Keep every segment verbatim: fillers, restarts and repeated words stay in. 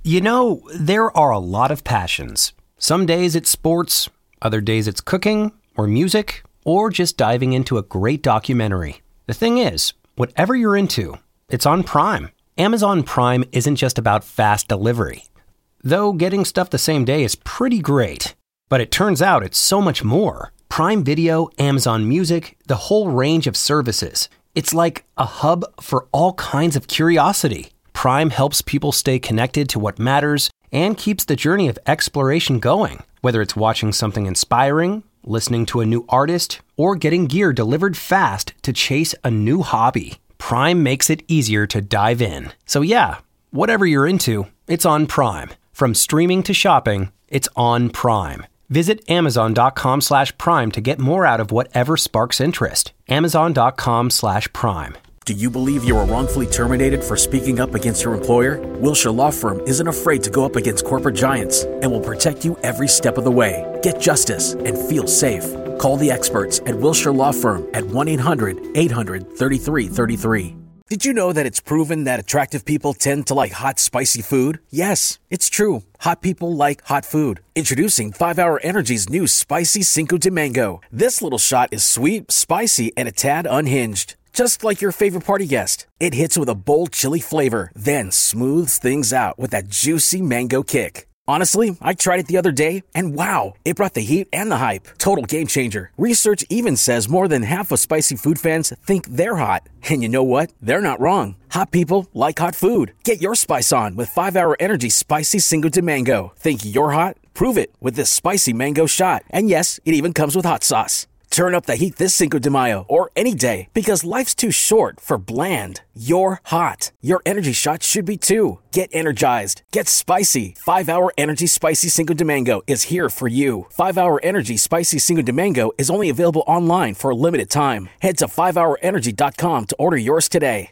You know, there are a lot of passions. Some days it's sports, other days it's cooking or music, or just diving into a great documentary. The thing is, whatever you're into, it's on Prime. Amazon Prime isn't just about fast delivery. Though getting stuff the same day is pretty great. But it turns out it's so much more. Prime Video, Amazon Music, the whole range of services. It's like a hub for all kinds of curiosity. Prime helps people stay connected to what matters and keeps the journey of exploration going. Whether it's watching something inspiring, listening to a new artist, or getting gear delivered fast to chase a new hobby, Prime makes it easier to dive in. So yeah, whatever you're into, it's on Prime. From streaming to shopping, it's on Prime. Visit amazon.com slash prime to get more out of whatever sparks interest. Amazon.com slash prime. Do you believe you were wrongfully terminated for speaking up against your employer? Wilshire Law Firm isn't afraid to go up against corporate giants and will protect you every step of the way. Get justice and feel safe. Call the experts at Wilshire Law Firm at one eight hundred eight hundred thirty-three thirty-three. Did you know that it's proven that attractive people tend to like hot, spicy food? Yes, it's true. Hot people like hot food. Introducing five hour Energy's new Spicy Cinco de Mango. This little shot is sweet, spicy, and a tad unhinged. Just like your favorite party guest. It hits with a bold chili flavor, then smooths things out with that juicy mango kick. Honestly, I tried it the other day, and wow, it brought the heat and the hype. Total game changer. Research even says more than half of spicy food fans think they're hot. And you know what? They're not wrong. Hot people like hot food. Get your spice on with five hour Energy Spicy Cinco de Mango. Think you're hot? Prove it with this spicy mango shot. And yes, it even comes with hot sauce. Turn up the heat this Cinco de Mayo or any day because life's too short for bland. You're hot. Your energy shot should be too. Get energized. Get spicy. five hour Energy Spicy Cinco de Mango is here for you. five hour Energy Spicy Cinco de Mango is only available online for a limited time. Head to five hour energy dot com to order yours today.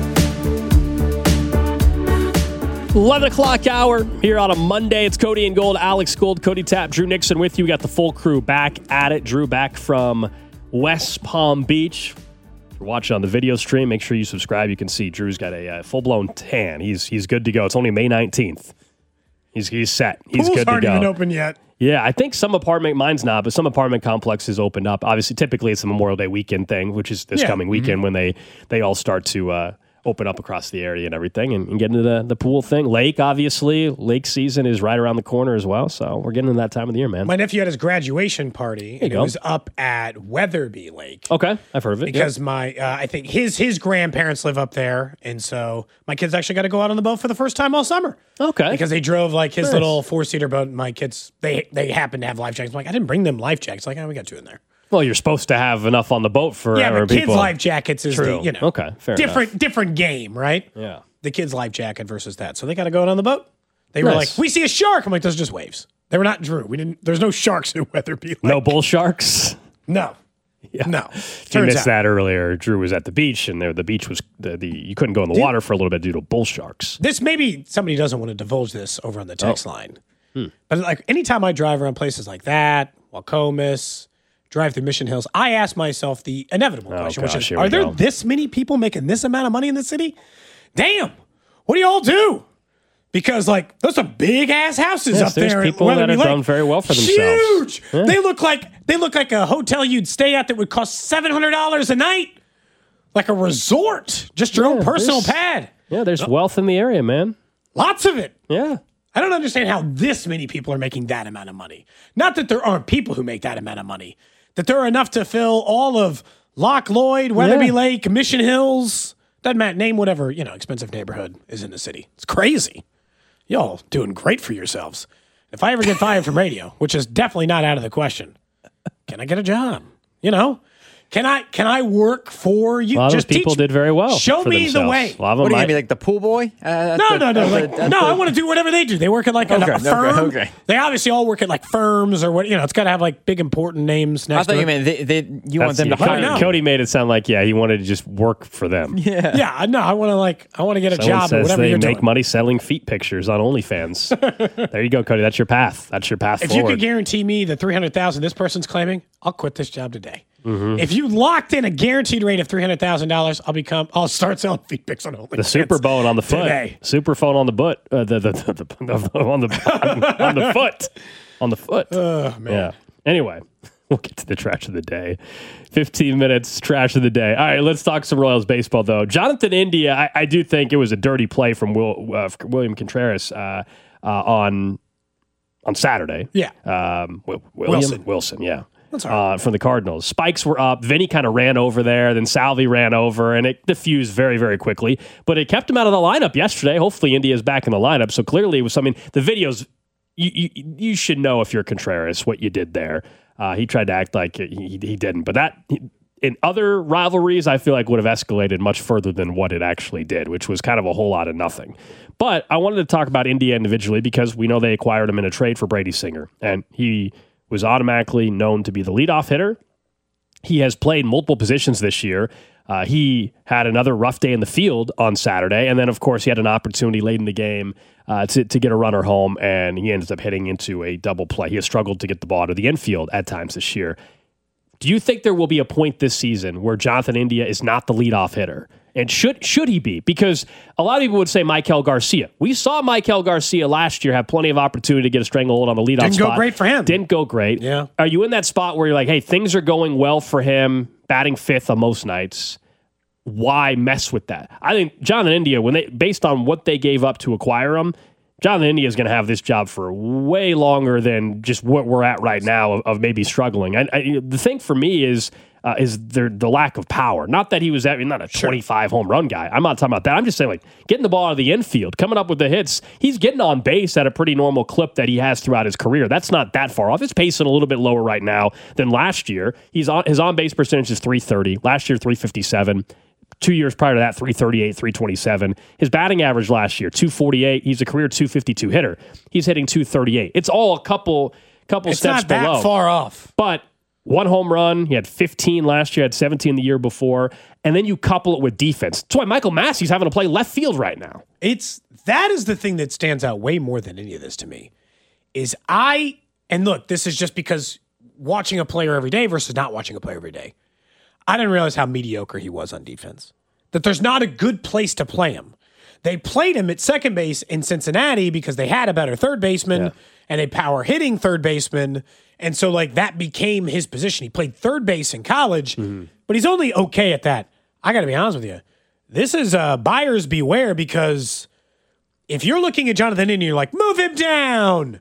eleven o'clock hour here on a Monday. It's Cody and Gold, Alex Gold, Cody Tapp, Drew Nixon with you. We got the full crew back at it. Drew back from West Palm Beach. If you're watching on the video stream, make sure you subscribe. You can see Drew's got a uh, full-blown tan. He's he's good to go. It's only May nineteenth. He's he's set. He's Pools good to aren't go. even open yet. Yeah, I think some apartment, mine's not, but some apartment complexes opened up. Obviously, typically it's a Memorial Day weekend thing, which is this Yeah. coming weekend Mm-hmm. when they, they all start to uh, open up across the area and everything and, and get into the, the pool thing. Lake, obviously. Lake season is right around the corner as well, so we're getting into that time of the year, man. My nephew had his graduation party, and go. it was up at Weatherby Lake. Okay, I've heard of it. Because my, uh, I think his his grandparents live up there, and so my kids actually got to go out on the boat for the first time all summer. Okay. Because they drove like his Nice. little four seater boat. And my kids, they they happened to have life jackets. I'm like, I didn't bring them life jackets. Like, oh, we got two in there. Well, you're supposed to have enough on the boat for Yeah, uh, but kids' people. life jackets is True. the you know Okay, fair different enough. different game, right? Yeah. The kids' life jacket versus that. So they got to go out on the boat. They were Nice. like, we see a shark. I'm like, those are just waves. They were not Drew. We didn't. There's no sharks in Weatherby Lake. No bull sharks? No. Yeah. No. If you Turns missed out. that earlier, Drew was at the beach, and there the beach was the, the you couldn't go in the Dude. water for a little bit due to bull sharks. This maybe somebody doesn't want to divulge this over on the text Oh. line. But like anytime I drive around places like that, Wacomis, drive through Mission Hills, I ask myself the inevitable Oh, question, gosh, which is, here we are there go. this many people making this amount of money in the city? Damn. What do y'all do? Because like those are big ass houses Yes, up there's there. people at that Weatherby have Lake. done very well for themselves. Huge. Yeah. They look like they look like a hotel you'd stay at that would cost seven hundred dollars a night. Like a resort. Just your Yeah, own personal there's- pad. Yeah, there's wealth in the area, man. Lots of it. Yeah. I don't understand how this many people are making that amount of money. Not that there aren't people who make that amount of money, that there are enough to fill all of Loch Lloyd, Weatherby Yeah. Lake, Mission Hills. Doesn't matter. Name whatever, you know, expensive neighborhood is in the city. It's crazy. Y'all doing great for yourselves. If I ever get fired from radio, which is definitely not out of the question, can I get a job? You know? Can I can I work for you? A lot Just of people teach, did very well. Show for me themselves. the way. A lot of What them are you might- gonna be like the pool boy? Uh, at No, the- no, no, at like, the- at no. the- I want to do whatever they do. They work at like a, Okay, a okay, firm. okay. They obviously all work at like firms or what. You know, it's got to have like big important names I next thought to you it. meant they, they, you want That's- them to Cody, I know. hire. Cody made it sound like, yeah, he wanted to just work for them. Yeah. Yeah, no, I want to like I want to get a Someone job or says whatever they you're make doing. money selling feet pictures on OnlyFans. There you go, Cody. That's your path. That's your path If you forward. could guarantee me the three hundred thousand this person's claiming, I'll quit this job today. Mm-hmm. If you locked in a guaranteed rate of three hundred thousand dollars, I'll become. I'll start selling feed picks on OnlyFans. The super bone on the foot. Today. Super phone on the butt. Uh, the, the, the, the, on the on the foot. On the foot. Oh, man. Yeah. Anyway, we'll get to the trash of the day. fifteen minutes, trash of the day. All right, let's talk some Royals baseball, though. Jonathan India, I, I do think it was a dirty play from Will, uh, William Contreras uh, uh, on on Saturday. Yeah. Um, Will, William? Wilson. Wilson, yeah. That's all right. Uh, from the Cardinals. Spikes were up. Vinny kind of ran over there. Then Salvi ran over, and it diffused very, very quickly. But it kept him out of the lineup yesterday. Hopefully, India's back in the lineup. So clearly, it was something. The videos, you, you, you should know if you're Contreras what you did there. Uh, he tried to act like he, he didn't. But that, in other rivalries, I feel like would have escalated much further than what it actually did, which was kind of a whole lot of nothing. But I wanted to talk about India individually because we know they acquired him in a trade for Brady Singer. And he was automatically known to be the leadoff hitter. He has played multiple positions this year. Uh, he had another rough day in the field on Saturday, and then, of course, he had an opportunity late in the game uh, to, to get a runner home, and he ended up hitting into a double play. He has struggled to get the ball to the infield at times this year. Do you think there will be a point this season where Jonathan India is not the leadoff hitter? And should should he be? Because a lot of people would say Maikel Garcia. We saw Maikel Garcia last year have plenty of opportunity to get a stranglehold on the leadoff Didn't spot. go great for him. Didn't go great. Yeah. Are you in that spot where you're like, hey, things are going well for him, batting fifth on most nights? Why mess with that? I think Jonathan India, when they based on what they gave up to acquire him, Jonathan India is going to have this job for way longer than just what we're at right now of, of maybe struggling. I, I, the thing for me is uh, is there, the lack of power. Not that he was I mean, not a Sure. twenty-five home run guy. I'm not talking about that. I'm just saying, like, getting the ball out of the infield, coming up with the hits. He's getting on base at a pretty normal clip that he has throughout his career. That's not that far off. It's pacing a little bit lower right now than last year. He's on his on base percentage is three thirty. Last year, three fifty-seven. Two years prior to that, three thirty-eight, three twenty-seven. His batting average last year, two forty-eight. He's a career two fifty-two hitter. He's hitting two thirty-eight. It's all a couple couple It's steps not that below. far off. But one home run. He had fifteen last year, had seventeen the year before. And then you couple it with defense. That's why Michael Massey's having to play left field right now. It's that is the thing that stands out way more than any of this to me. Is I and look, this is just because watching a player every day versus not watching a player every day. I didn't realize how mediocre he was on defense. That there's not a good place to play him. They played him at second base in Cincinnati because they had a better third baseman Yeah. and a power hitting third baseman. And so, like, that became his position. He played third base in college, Mm-hmm. but he's only okay at that. I got to be honest with you. This is uh, buyers beware because if you're looking at Jonathan India, you're like, move him down.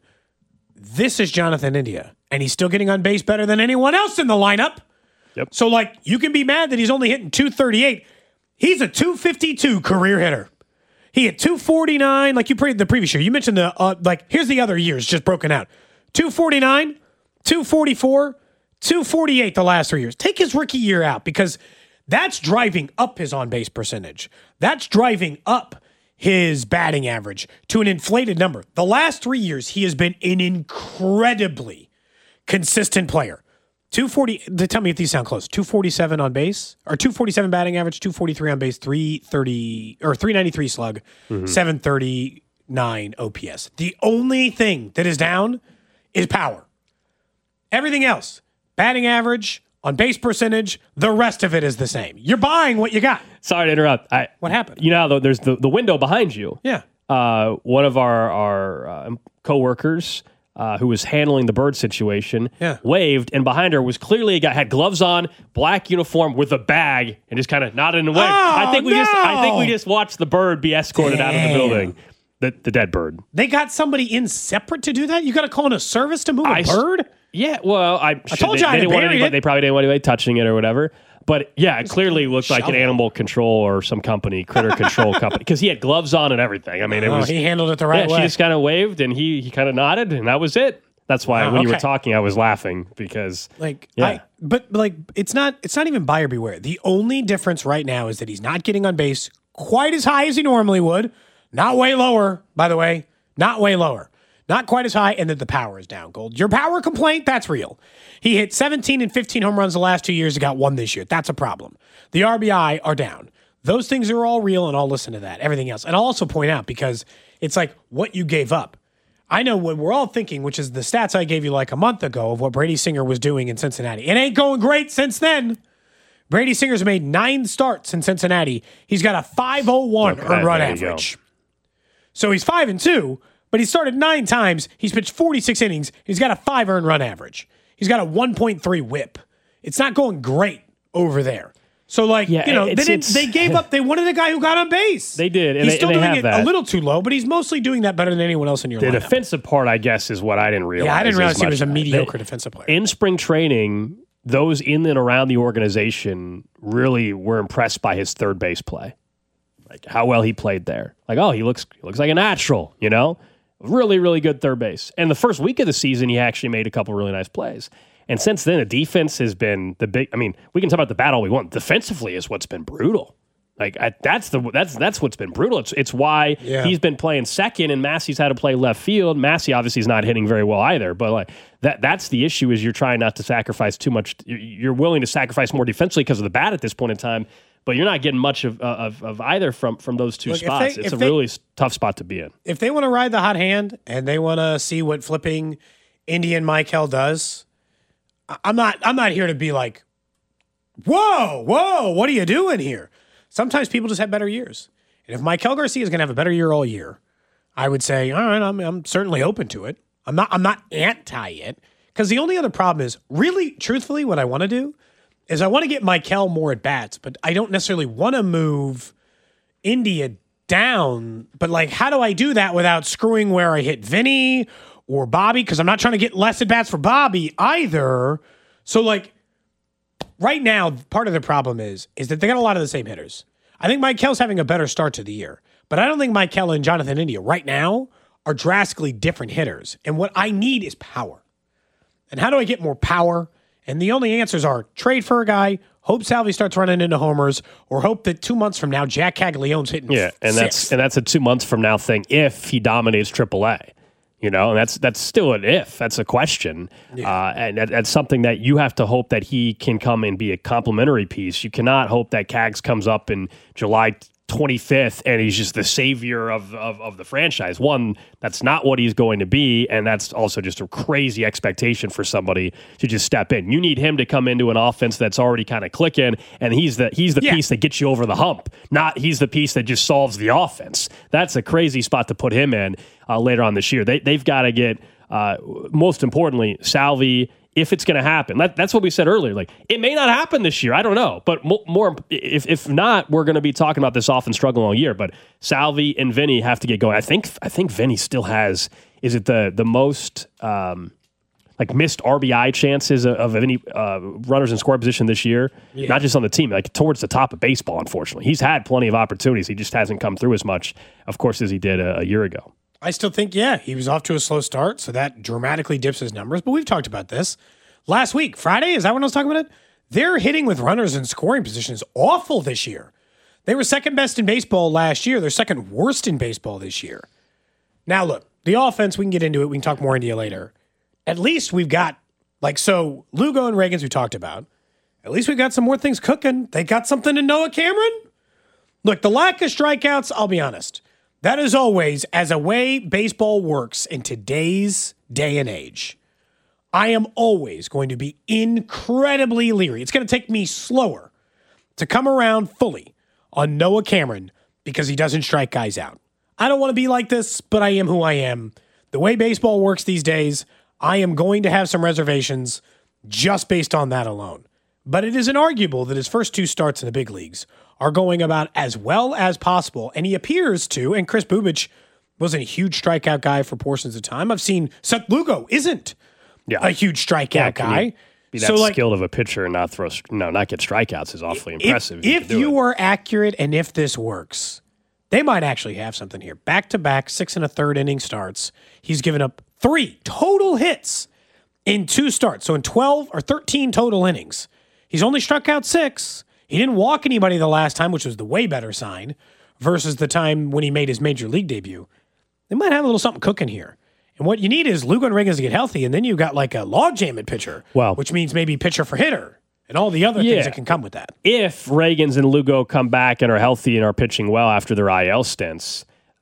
This is Jonathan India, and he's still getting on base better than anyone else in the lineup. Yep. So, like, you can be mad that he's only hitting two thirty-eight. He's a two fifty-two career hitter. He hit two forty-nine, like you played the previous year. You mentioned the, uh, like, here's the other years just broken out. two forty-nine, two forty-four, two forty-eight the last three years. Take his rookie year out because that's driving up his on-base percentage. That's driving up his batting average to an inflated number. The last three years, he has been an incredibly consistent player. two forty, tell me if these sound close. two forty-seven on base, or two forty-seven batting average, two forty-three on base, three thirty, or three ninety-three slug, Mm-hmm. seven thirty-nine O P S. The only thing that is down is power. Everything else, batting average, on base percentage, the rest of it is the same. You're buying what you got. Sorry to interrupt. I, What happened? You know how there's the, the window behind you. Yeah. Uh, one of our, our uh, coworkers uh, who was handling the bird situation Yeah. waved, and behind her was clearly a guy had gloves on, black uniform with a bag, and just kind of nodded and waved. I think we just I think we no. just watched the bird be escorted out of the Damn. building. The the dead bird. They got somebody in separate to do that? You got to call in a service to move a I s- bird? Yeah, well, I, I told they, you I'd they didn't want buried anybody, it. They probably didn't want anybody touching it or whatever. But yeah, it clearly looked like an shovel. animal control or some company, critter control company, because he had gloves on and everything. I mean, it Oh, was he handled it the yeah. right way. She just kind of waved and he he kind of nodded and that was it. That's why Wow, when you were okay. talking, I was laughing because Like, Yeah. I, but like, it's not, it's not even buyer beware. The only difference right now is that he's not getting on base quite as high as he normally would. Not way lower, by the way, not way lower, not quite as high. And that the power is down. Gold. Your power complaint, that's real. He hit seventeen and fifteen home runs the last two years. He got one this year. That's a problem. The R B I are down. Those things are all real, and I'll listen to that. Everything else. And I'll also point out because it's like what you gave up. I know what we're all thinking, which is the stats I gave you like a month ago of what Brady Singer was doing in Cincinnati. It ain't going great since then. Brady Singer's made nine starts in Cincinnati. He's got a five oh one Okay, earned run there you average. So he's five and two, but he started nine times. He's pitched forty-six innings. He's got a five earned run average. He's got a one point three whip. It's not going great over there. So, like, Yeah, you know, they it's- didn't. it's- They gave up. They wanted a guy who got on base. They did, and he's they- still and they doing have it that. a little too low, but he's mostly doing that better than anyone else in your The lineup. defensive part, I guess, is what I didn't realize. Yeah, I didn't as realize he much. was a mediocre They- defensive player. In spring training, those in and around the organization really were impressed by his third base play, like how well he played there. Like, oh, he looks he looks like a natural, you know, really really good third base. And the first week of the season, he actually made a couple really nice plays. And since then, the defense has been the big. I mean, we can talk about the bat all we want. Defensively is what's been brutal. Like I, that's the that's that's what's been brutal. It's it's why Yeah. he's been playing second, and Massey's had to play left field. Massey obviously is not hitting very well either. But like that that's the issue is you're trying not to sacrifice too much. You're- You're willing to sacrifice more defensively because of the bat at this point in time, but you're not getting much of of, of either from from those two Look, if spots. they- it's if a they- really s- tough spot to be in. If they want to ride the hot hand and they want to see what flipping Indian Michael does, I- I'm not. I'm not here to be like, whoa, whoa, what are you doing here? Sometimes people just have better years. And if Michael Garcia is going to have a better year all year, I would say, all right, I'm, I'm certainly open to it. I'm not I'm not anti it. Because the only other problem is, really, truthfully, what I want to do is I want to get Michael more at bats, but I don't necessarily want to move India down. But like, how do I do that without screwing where I hit Vinny or Bobby? Because I'm not trying to get less at bats for Bobby either. So like, right now, part of the problem is is that they got a lot of the same hitters. I think Michael's having a better start to the year, but I don't think Michael and Jonathan India right now are drastically different hitters. And what I need is power. And how do I get more power? And the only answers are trade for a guy, hope Salvi starts running into homers, or hope that two months from now Jack Caglianone's hitting Yeah, and that's six. and that's a two months from now thing if he dominates triple A. You know, and that's that's still an if. That's a question, uh, and that, that's something that you have to hope that he can come and be a complementary piece. You cannot hope that Cags comes up in July twenty-fifth and he's just the savior of, of of the franchise. One, that's not what he's going to be, and that's also just a crazy expectation for somebody to just step in. You need him to come into an offense that's already kind of clicking, and he's the he's the Yeah. piece that gets you over the hump. Not he's the piece that just solves the offense. That's a crazy spot to put him in uh, later on this year. They they've got to get uh, most importantly Salvi. If it's going to happen, that, that's what we said earlier. Like, it may not happen this year. I don't know. But mo- more, if if not, we're going to be talking about this offense struggling all year. But Salvi and Vinny have to get going. I think I think Vinny still has, is it the the most um, like missed R B I chances of, of any uh, runners in scoring position this year? Yeah. Not just on the team, like towards the top of baseball, unfortunately. He's had plenty of opportunities. He just hasn't come through as much, of course, as he did a, a year ago. I still think, yeah, he was off to a slow start, so that dramatically dips his numbers. But we've talked about this last week. Friday, is that when I was talking about it? They're hitting with runners in scoring positions awful this year. They were second best in baseball last year. They're second worst in baseball this year. Now, look, the offense, we can get into it. We can talk more India later. At least we've got, like, so Lugo and Reagans we talked about. At least we've got some more things cooking. They got something in Noah Cameron. Look, the lack of strikeouts, I'll be honest. That is always, as a way baseball works in today's day and age, I am always going to be incredibly leery. It's going to take me slower to come around fully on Noah Cameron because he doesn't strike guys out. I don't want to be like this, but I am who I am. The way baseball works these days, I am going to have some reservations just based on that alone. But it is inarguable that his first two starts in the big leagues are going about as well as possible. And he appears to, and Chris Bubich wasn't a huge strikeout guy for portions of time. I've seen Seth Lugo isn't Yeah. a huge strikeout Yeah, can guy. you Be that So, like, skilled of a pitcher and not throw, no, not get strikeouts is awfully impressive. If, can if do you it. are accurate and if this works, they might actually have something here. Back to back, six and a third inning starts. He's given up three total hits in two starts. So in twelve or thirteen total innings, he's only struck out six. He didn't walk anybody the last time, which was the way better sign, versus the time when he made his major league debut. They might have a little something cooking here. And what you need is Lugo and Reagans to get healthy, and then you've got like a logjam at pitcher, Well- which means maybe pitcher for hitter, and all the other Yeah. things that can come with that. If Reagans and Lugo come back and are healthy and are pitching well after their I L stints,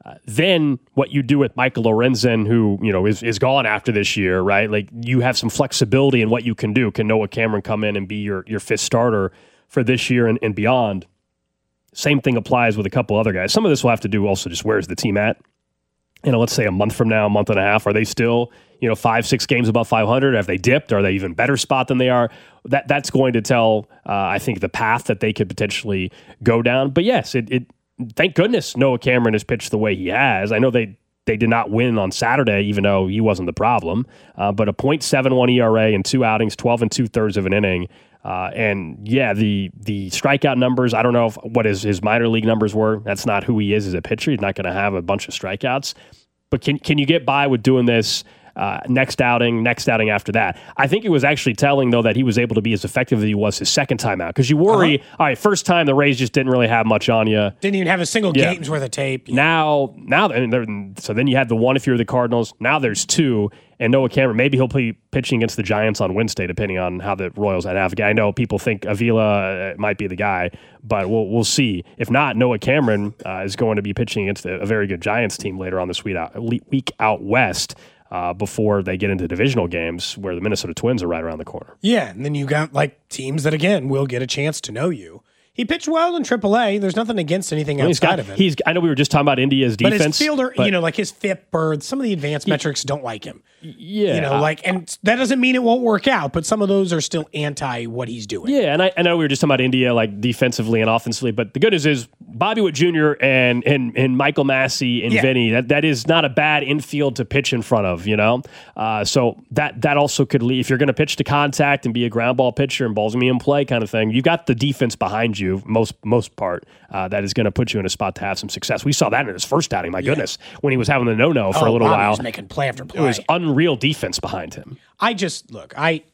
Uh, then what you do with Michael Lorenzen, who you know is is gone after this year, right? Like you have some flexibility in what you can do. Can Noah Cameron come in and be your your fifth starter for this year and, and beyond? Same thing applies with a couple other guys. Some of this will have to do also just where's the team at? You know, let's say a month from now, a month and a half, are they still, you know, five, six games above five hundred? Have they dipped? Are they even better spot than they are? That that's going to tell, uh, I think, the path that they could potentially go down. But yes, it, it thank goodness Noah Cameron has pitched the way he has. I know they they did not win on Saturday, even though he wasn't the problem. Uh, but a point seven one E R A in two outings, twelve and two thirds of an inning. Uh, and yeah, the the strikeout numbers, I don't know if, what his, his minor league numbers were. That's not who he is as a pitcher. He's not going to have a bunch of strikeouts. But can can you get by with doing this uh, next outing, next outing after that? I think it was actually telling, though, that he was able to be as effective as he was his second time out. Because you worry, uh-huh. all right, first time the Rays just didn't really have much on you. Didn't even have a single yeah. game's worth of tape. Now, now, and so then you had the one if you're the Cardinals. Now there's two. And Noah Cameron, maybe he'll be pitching against the Giants on Wednesday, depending on how the Royals have a guy. I know people think Avila might be the guy, but we'll we'll see. If not, Noah Cameron uh, is going to be pitching against a, a very good Giants team later on this week out, week out west uh, before they get into divisional games where the Minnesota Twins are right around the corner. Yeah, and then you got like teams that, again, will get a chance to know you. He pitched well in triple A. There's nothing against anything well, outside got, of it. He's. I know we were just talking about India's defense. But his fielder, but, you know, like his F I P or some of the advanced yeah, metrics don't like him. Yeah. You know, like, and that doesn't mean it won't work out, but some of those are still anti what he's doing. Yeah, and I, I know we were just talking about India, like defensively and offensively, but the good news is Bobby Witt Junior and and, and Michael Massey and yeah. Vinny, that, that is not a bad infield to pitch in front of, you know? Uh, so that that also could lead, if you're going to pitch to contact and be a ground ball pitcher and balls me in play kind of thing, you've got the defense behind you, most most part, uh, that is going to put you in a spot to have some success. We saw that in his first outing, my yeah. goodness, when he was having the no-no for oh, a little Bobby while. was making play after play. It was unreal defense behind him. I just, look, I,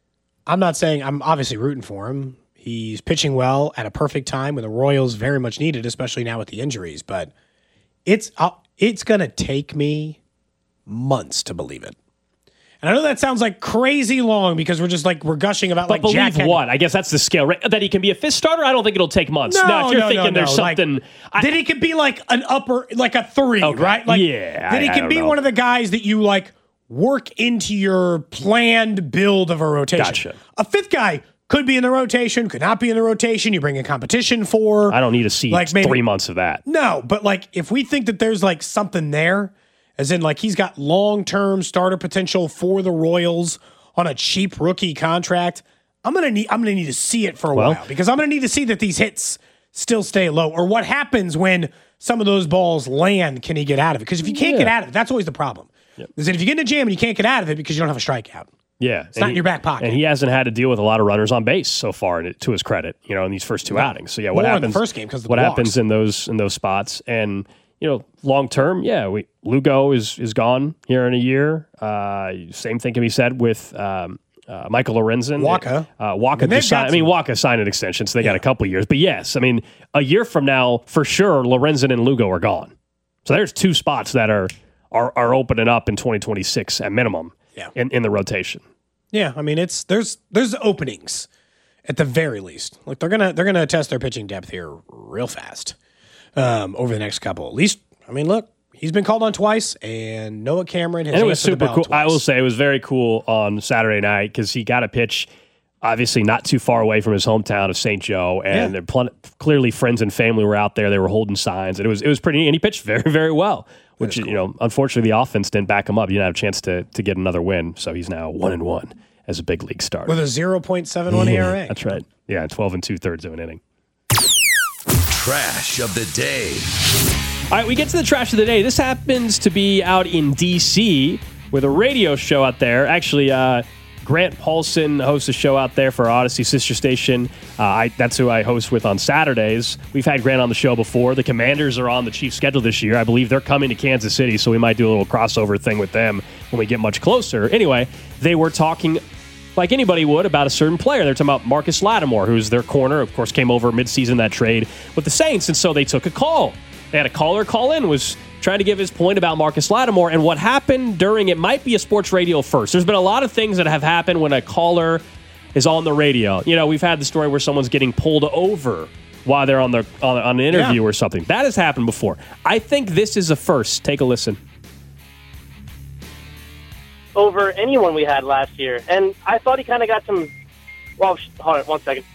I'm not saying, I'm obviously rooting for him. He's pitching well at a perfect time when the Royals very much needed, especially now with the injuries, but it's, uh, it's going to take me months to believe it. And I know that sounds like crazy long because we're just like, we're gushing about but like believe Jack Hen- what? I guess that's the scale, right? That he can be a fifth starter? I don't think it'll take months. No, now, if you're no, thinking no, there's no. something... Like, I, that he could be like an upper, like a three, okay. right? Like, yeah. That he I, can I be know. one of the guys that you like work into your planned build of a rotation. Gotcha. A fifth guy could be in the rotation, could not be in the rotation. You bring a competition for... I don't need to see like maybe, three months of that. No, but like if we think that there's like something there, as in like he's got long-term starter potential for the Royals on a cheap rookie contract, I'm gonna need I'm gonna need to see it for a well, while because I'm gonna need to see that these hits still stay low, or what happens when some of those balls land. Can he get out of it? Because if you can't yeah. get out of it, that's always the problem. Yep. Is that if you get in a jam and you can't get out of it because you don't have a strikeout. Yeah, it's not he, in your back pocket, and he hasn't had to deal with a lot of runners on base so far. To his credit, you know, in these first two no. outings. So yeah, what More happens in the first game because what walks. happens in those in those spots, and you know, long term, yeah, we Lugo is is gone here in a year. Uh, same thing can be said with. Um, Uh, Michael Lorenzen. Waka. Uh, Waka just signed, I mean, Waka signed an extension, so they yeah. got a couple years. But yes, I mean, a year from now, for sure, Lorenzen and Lugo are gone. So there's two spots that are are, are opening up in twenty twenty-six at minimum yeah. in, in the rotation. Yeah, I mean, it's there's there's openings at the very least. Like they're gonna they're gonna test their pitching depth here real fast um, over the next couple. At least, I mean, look. He's been called on twice, and Noah Cameron has and it was answered the super bell cool. twice. I will say it was very cool on Saturday night because he got a pitch, obviously not too far away from his hometown of Saint Joe, and yeah. pl- clearly friends and family were out there. They were holding signs, and it was it was pretty neat. And he pitched very very well, which cool. you know, unfortunately the offense didn't back him up. He didn't have a chance to to get another win, so he's now one and one as a big league starter with a zero point seven one yeah, E R A. That's right. Yeah, twelve and two thirds of an inning. Trash of the day. All right, we get to the trash of the day. This happens to be out in D C with a radio show out there. Actually, uh, Grant Paulson hosts a show out there for Odyssey sister station. Uh, I, that's who I host with on Saturdays. We've had Grant on the show before. The Commanders are on the Chiefs schedule this year. I believe they're coming to Kansas City, so we might do a little crossover thing with them when we get much closer. Anyway, they were talking like anybody would about a certain player. They're talking about Marcus Lattimore, who's their corner, of course, came over midseason that trade with the Saints, and so they took a call. They had a caller call in, was trying to give his point about Marcus Lattimore, and what happened during it might be a sports radio first. There's been a lot of things that have happened when a caller is on the radio. You know, we've had the story where someone's getting pulled over while they're on, the, on, on an interview Yeah. or something. That has happened before. I think this is a first. Take a listen. Over anyone we had last year. And I thought he kind of got some... Well, sh- hold on one second.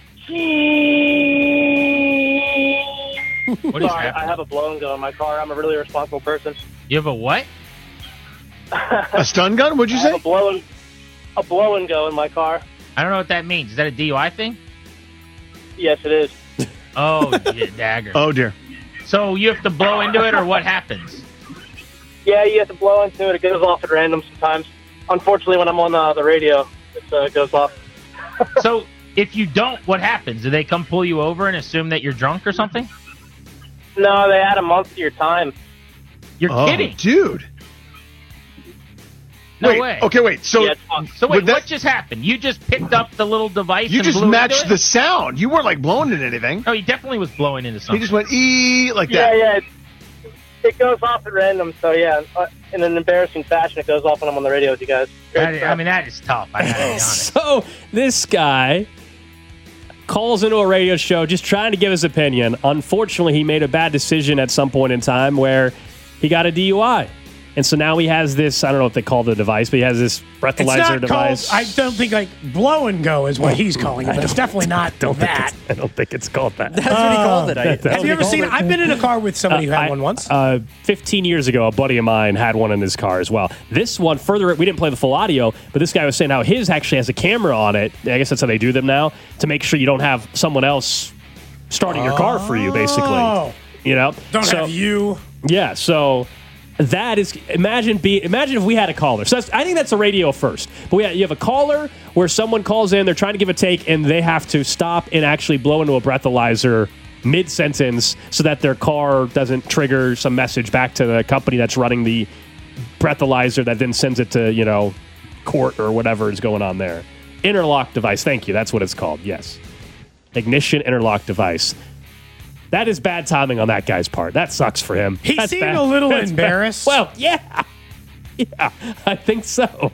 What is Sorry, happening? I have a blow and go in my car. I'm a really responsible person. You have a what? A stun gun? What'd you I have say? a blow and, a blow and go in my car. I don't know what that means. Is that a D U I thing? Yes, it is. Oh, yeah, dagger. Oh, dear. So you have to blow into it, or what happens? Yeah, you have to blow into it. It goes off at random sometimes. Unfortunately, when I'm on uh, the radio, it uh, goes off. So if you don't, what happens? Do they come pull you over and assume that you're drunk or something? No, they add a month to your time. You're Oh, kidding. dude. No wait, way. Okay, wait. So Yeah, it's fun. So wait, Would that- what just happened? You just picked up the little device you and just blew matched into the it? sound. You weren't like blowing into anything. Oh, he definitely was blowing into He something. just went ee like Yeah, that. yeah. It, it goes off at random. So, yeah, uh, in an embarrassing fashion, it goes off when I'm on the radio with you guys. That is- I mean, that is tough. I gotta be honest. So this guy calls into a radio show just trying to give his opinion. Unfortunately, he made a bad decision at some point in time where he got a D U I. And so now he has this, I don't know what they call the device, but he has this It's breathalyzer not device. called, I don't think like blow and go is what he's calling it, but it's definitely not don't think that. it's, I don't think it's called that. That's what he called it. I, Have that's Have you what ever he seen it? called I've been in a car with somebody who had I- one once. Uh, fifteen years ago, a buddy of mine had one in his car as well. This one, further, we didn't play the full audio, but this guy was saying how his actually has a camera on it. I guess that's how they do them now, to make sure you don't have someone else starting your car for you, basically. Oh. You know? Don't So- have you. Yeah, so that is imagine be imagine if we had a caller. So that's, I think that's a radio first. But we have, you have a caller where someone calls in, they're trying to give a take, and they have to stop and actually blow into a breathalyzer mid sentence so that their car doesn't trigger some message back to the company that's running the breathalyzer that then sends it to, you know, court or whatever is going on there. Interlock device. Thank you. That's what it's called. Yes. Ignition interlock device. That is bad timing on that guy's part. That sucks for him. He That's seemed bad. a little That's bad. embarrassed. Well, yeah. Yeah, I think so.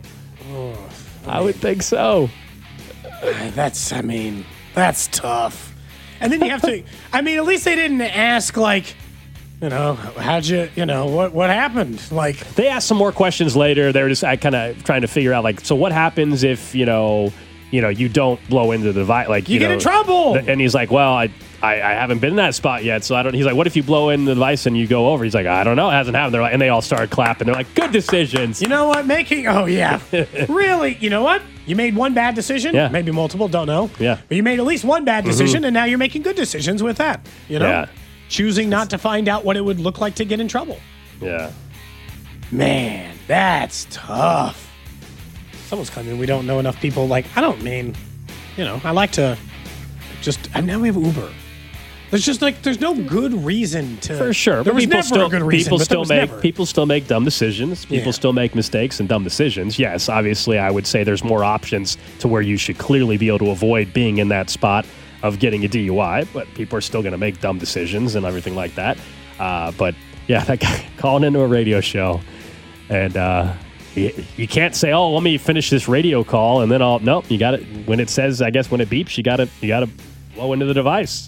I would think so. That's, I mean, that's tough. And then you have to, I mean, at least they didn't ask, like, you know, how'd you, you know, what what happened? Like, They asked some more questions later. They were just kind of trying to figure out, like, so what happens if, you know, you know, you don't blow into the device? Like, You you, get know, in trouble. th- And he's like, well, I, I I haven't been in that spot yet, so I don't. He's like, what if you blow in the device and you go over? He's like, I don't know, it hasn't happened. They're like, and they all started clapping. They're like, good decisions. you know what? Making, oh, yeah. Really? You know what? You made one bad decision. Yeah. Maybe multiple, don't know. Yeah. But you made at least one bad decision, and now you're making good decisions with that. You know? Yeah. Choosing not to find out what it would look like to get in trouble. Yeah. Man, that's tough. Someone's claiming we don't know enough people. Like, I don't mean, you know, I like to just, and now we have Uber. There's just like, there's no good reason to. For sure, There but was people never still a good reason. people but there still was make never. people still make dumb decisions. People Yeah. still make mistakes and dumb decisions. Yes, obviously, I would say there's more options to where you should clearly be able to avoid being in that spot of getting a D U I. But people are still going to make dumb decisions and everything like that. Uh, but yeah, that guy calling into a radio show, and uh, you, you can't say, "Oh, let me finish this radio call," and then I'll nope. You got it when it says, I guess when it beeps, you got to you got to blow into the device.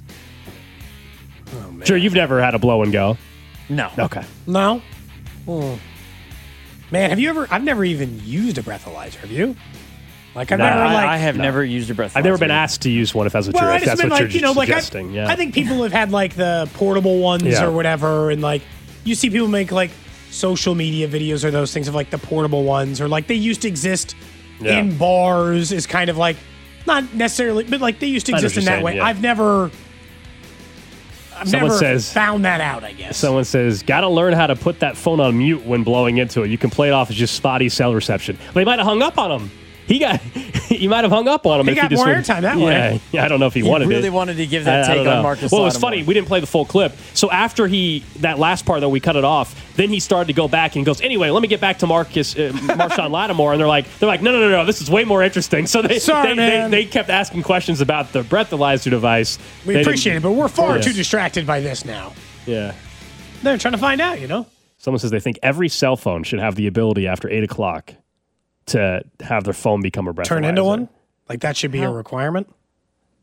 Sure, you've never had a blow and go. No. Okay. No. Hmm. Man, have you ever? I've never even used a breathalyzer. Have you? Like, I've Nah, never I, like. I have no. never used a breath. I've never been asked to use one if that's what Well, you're I if just that's meant what like you're you know, like I, suggesting. yeah. I think people have had like the portable ones Yeah. or whatever, and like you see people make like social media videos or those things of like the portable ones, or like they used to exist Yeah. in bars. Is kind of like not necessarily, but like they used to I know exist what in you're that saying, way. yeah. I've never. I've Someone never says- found that out. I guess. Someone says, got to learn how to put that phone on mute when blowing into it. You can play it off as just spotty cell reception. Well, he might have hung up on him. He got, he might have hung up on him. He if got he just more went- airtime that yeah, way. Yeah, I don't know if he, He wanted really it. wanted to give that I- I take don't on know. Marcus Well, it was Lattimore. funny. We didn't play the full clip. So after he, that last part that we cut it off, then he started to go back and goes, anyway, let me get back to Marcus, uh, Marshawn Lattimore. And they're like, they're like, no, no, no, no, this is way more interesting. So they, Sorry, they, man. they, they kept asking questions about the breathalyzer device. We They appreciate it, didn't- but we're far Yes. too distracted by this now. Yeah. They're trying to find out, you know. Someone says they think every cell phone should have the ability after eight o'clock to have their phone become a breathalyzer. Turn into one. Like that should be a requirement.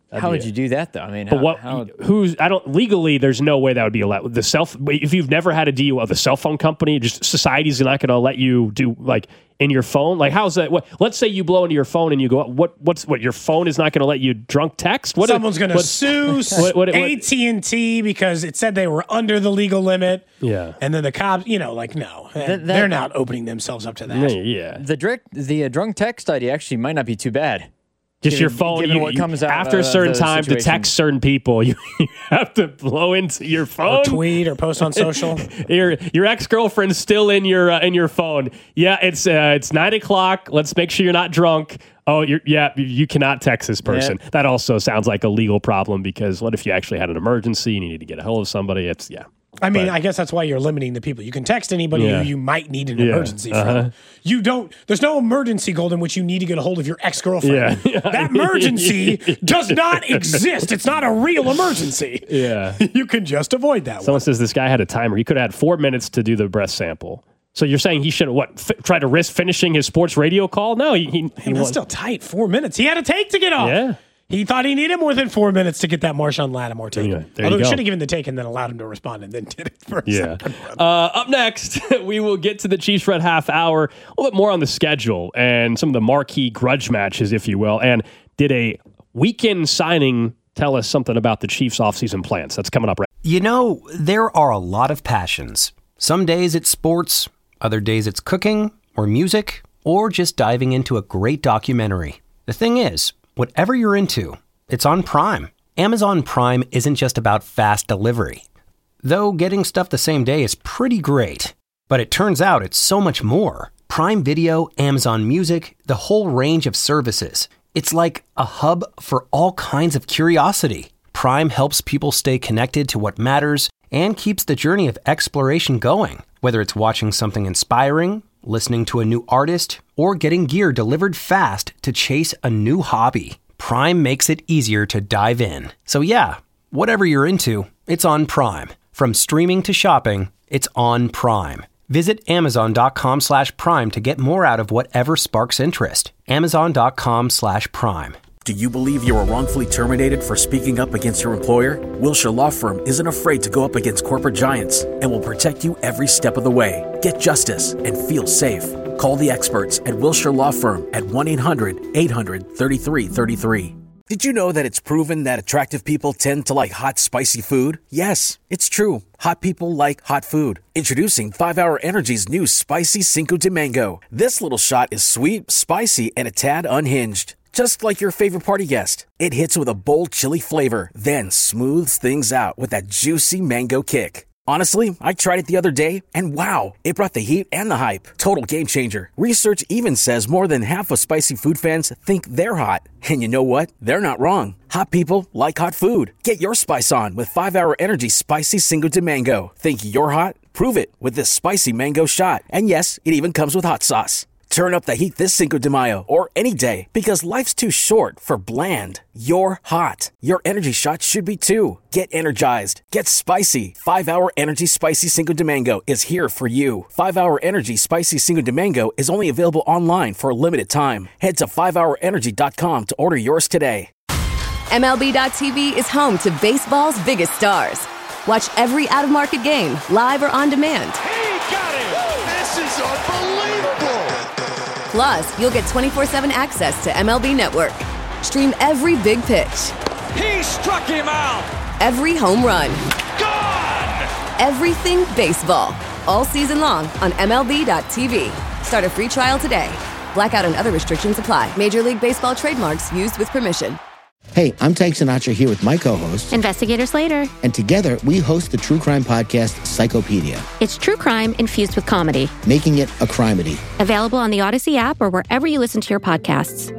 That'd How be would it. you do that, though? I mean, But how, what? how, Who's? I don't legally. There's no way that would be allowed. The cell. If you've never had a deal with a cell phone company, just society's not going to let you do like in your phone. Like, how's that? What? Let's say you blow into your phone and you go. What? What's what? Your phone is not going to let you drunk text. What? Someone's going to what- sue what- what- what- A T and T because it said they were under the legal limit. Yeah. And then the cops, you know, like no, that- they're not opening themselves up to that. Yeah. yeah. the direct, the uh, drunk text idea actually might not be too bad. Just Given- your phone. given You, what you- comes out after a of certain the time to situation. text certain people, you, you have to blow into your Or phone. tweet or post on social. your your ex girlfriend's still in your uh, in your phone. Yeah, it's uh, it's nine o'clock. Let's make sure you're not drunk. Oh, you're yeah. You cannot text this person. Yeah. That also sounds like a legal problem because what if you actually had an emergency and you need to get a hold of somebody? It's yeah. I mean, But- I guess that's why you're limiting the people. You can text anybody Yeah. who you might need an Yeah. emergency Uh-huh. from. You don't. There's no emergency, Gold, in which you need to get a hold of your ex girlfriend. Yeah. That emergency does not exist. It's not a real emergency. Yeah. You can just avoid that Someone one. says this guy had a timer. He could have had four minutes to do the breath sample. So you're saying he should have what? F- try to risk finishing his sports radio call? No, he. he, he That's won- still tight. Four minutes. He had to take to get off. Yeah. He thought he needed more than four minutes to get that Marshawn Lattimore taken. Yeah, there you Although he go. should have given the take and then allowed him to respond and then did it first. Yeah. Uh, up next, we will get to the Chiefs Red half hour, a little bit more on the schedule and some of the marquee grudge matches, if you will. And did a weekend signing tell us something about the Chiefs' offseason plans? That's coming up right. You know, there are a lot of passions. Some days it's sports, other days it's cooking or music, or just diving into a great documentary. The thing is, whatever you're into, it's on Prime. Amazon Prime isn't just about fast delivery. Though getting stuff the same day is pretty great. But it turns out it's so much more. Prime Video, Amazon Music, the whole range of services. It's like a hub for all kinds of curiosity. Prime helps people stay connected to what matters and keeps the journey of exploration going. Whether it's watching something inspiring, listening to a new artist, or getting gear delivered fast to chase a new hobby, Prime makes it easier to dive in. So yeah, whatever you're into, it's on Prime. From streaming to shopping, it's on Prime. Visit amazon.com slash prime to get more out of whatever sparks interest. Amazon.com slash prime. Do you believe you were wrongfully terminated for speaking up against your employer? Wilshire Law Firm isn't afraid to go up against corporate giants and will protect you every step of the way. Get justice and feel safe. Call the experts at Wilshire Law Firm at one eight hundred eight hundred thirty-three thirty-three. Did you know that it's proven that attractive people tend to like hot, spicy food? Yes, it's true. Hot people like hot food. Introducing five hour Energy's new Spicy Cinco de Mango. This little shot is sweet, spicy, and a tad unhinged. Just like your favorite party guest. It hits with a bold chili flavor, then smooths things out with that juicy mango kick. Honestly, I tried it the other day, and wow, it brought the heat and the hype. Total game changer. Research even says more than half of spicy food fans think they're hot. And you know what? They're not wrong. Hot people like hot food. Get your spice on with five hour Energy Spicy Cinco de Mango. Think you're hot? Prove it with this spicy mango shot. And yes, it even comes with hot sauce. Turn up the heat this Cinco de Mayo or any day because life's too short for bland. You're hot. Your energy shot should be too. Get energized. Get spicy. five hour Energy Spicy Cinco de Mango is here for you. five hour Energy Spicy Cinco de Mango is only available online for a limited time. Head to five hour energy dot com to order yours today. M L B dot T V is home to baseball's biggest stars. Watch every out-of-market game, live or on demand. He got it! This is unbelievable! Plus, you'll get twenty-four seven access to M L B Network. Stream every big pitch, He struck him out! every home run, Gone! everything baseball. All season long on M L B dot T V. Start a free trial today. Blackout and other restrictions apply. Major League Baseball trademarks used with permission. Hey, I'm Tyke Sinatra here with my co-host, Investigator Slater. And together we host the true crime podcast, Psychopedia. It's true crime infused with comedy. Making it a crimedy. Available on the Odyssey app or wherever you listen to your podcasts.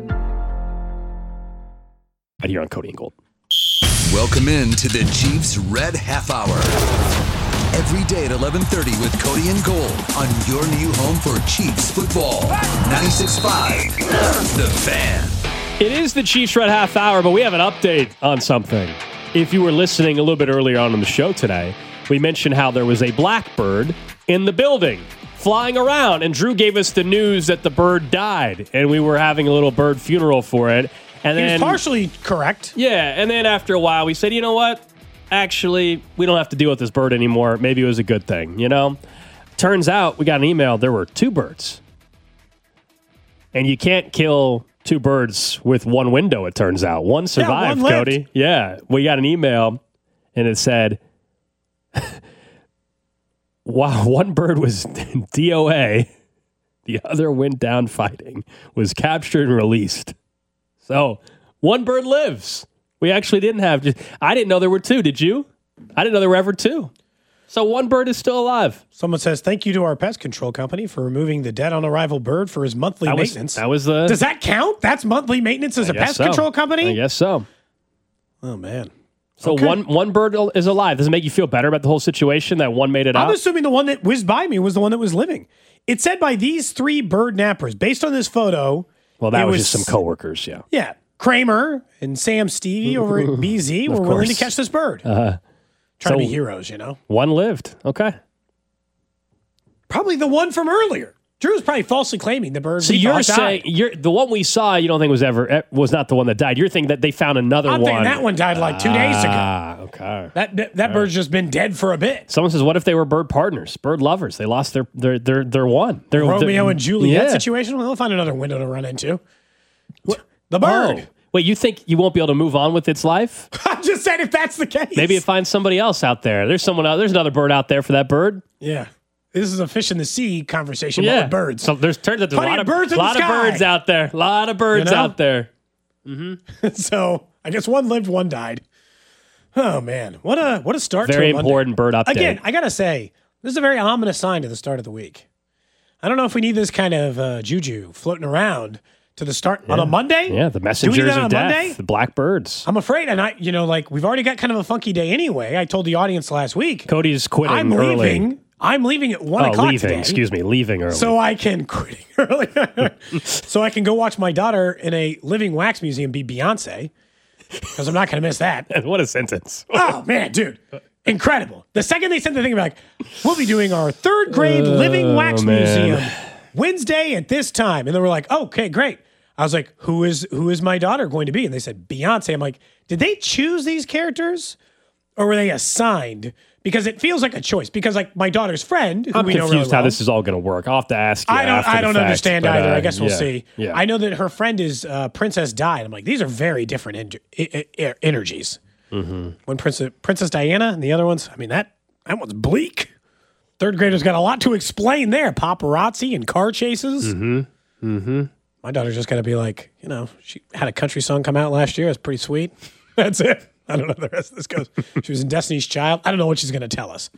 Right here on Cody and Gold. Welcome in to the Chiefs Red Half Hour. Every day at eleven thirty with Cody and Gold on your new home for Chiefs football. ninety-six point five, The Fan. It is the Chiefs Red Half Hour, but we have an update on something. If you were listening a little bit earlier on in the show today, we mentioned how there was a blackbird in the building flying around, and Drew gave us the news that the bird died, and we were having a little bird funeral for it. And he then, was partially correct. Yeah, and then after a while, we said, you know what? Actually, we don't have to deal with this bird anymore. Maybe it was a good thing, you know? Turns out, we got an email. There were two birds. And you can't kill two birds with one window, it turns out. One survived, yeah, one Cody. lived. Yeah, we got an email, and it said, wow, one bird was D O A. The other went down fighting, was captured and released. So, one bird lives. We actually didn't have, just, I didn't know there were two. Did you? I didn't know there were ever two. So one bird is still alive. Someone says, thank you to our pest control company for removing the dead on arrival bird for his monthly that was, maintenance. That was the. Does that count? That's monthly maintenance as I a pest so. control company? I guess so. Oh, man. So okay. one one bird is alive. Does it make you feel better about the whole situation that one made it I'm out? assuming the one that whizzed by me was the one that was living. It said by these three bird nappers, based on this photo. Well, that was, was just some coworkers, yeah. Yeah. Kramer and Sam Stevie over at B Z were willing to catch this bird. Uh, Trying so to be heroes, you know? One lived. Okay. Probably the one from earlier. Drew was probably falsely claiming the bird. So we you're thought saying died. you're the one we saw. You don't think was ever was not the one that died. You're thinking that they found another I'm one. thinking that one died like two days ago. Ah, okay. That that, that bird's just been dead for a bit. Someone says, "What if they were bird partners, bird lovers? They lost their their their their one. Their Romeo their, and Juliet yeah. situation. Well, they'll find another window to run into. What? The bird. Oh. Wait, you think you won't be able to move on with its life? I'm just saying if that's the case. Maybe it finds somebody else out there. There's someone out. There's another bird out there for that bird. Yeah. This is a fish in the sea conversation Yeah, about birds. So there's turns out there's a Plenty lot of of birds in lot the of sky. birds out there. A lot of birds You know? out there. Mm-hmm. So I guess one lived, one died. Oh man, what a what a start! Very to a important bird update. Again, I gotta say, this is a very ominous sign to the start of the week. I don't know if we need this kind of uh, juju floating around to the start Yeah. on a Monday. Yeah, the Do we need messengers that on of a death, Monday? the black birds. I'm afraid, and I, you know, like we've already got kind of a funky day anyway. I told the audience last week. Cody's quitting I'm early. leaving. I'm leaving at one oh, o'clock leaving. today. Excuse me, leaving early. So I can quitting early. So I can go watch my daughter in a living wax museum be Beyonce because I'm not going to miss that. What a sentence! Oh man, dude, incredible! The second they sent the thing, like we'll be doing our third grade Oh, living wax man. museum Wednesday at this time, and they were like, oh, okay, great. I was like, who is who is my daughter going to be? And they said Beyonce. I'm like, did they choose these characters or were they assigned? Because it feels like a choice. Because like my daughter's friend, who I'm we confused know really how well, this is all going to work. I'll have to ask you. I don't. after I the don't fact, understand but, either. uh, I guess we'll yeah, see. Yeah. I know that her friend is uh, Princess Di. And I'm like, these are very different en- I- I- energies. Mm-hmm. One Princess Princess Diana, and the other ones. I mean that that one's bleak. Third graders got a lot to explain there. Paparazzi and car chases. Mm-hmm. Mm-hmm. My daughter's just got to be like, you know, she had a country song come out last year. It's pretty sweet. That's it. I don't know how the rest of this goes. She was in Destiny's Child. I don't know what she's going to tell us.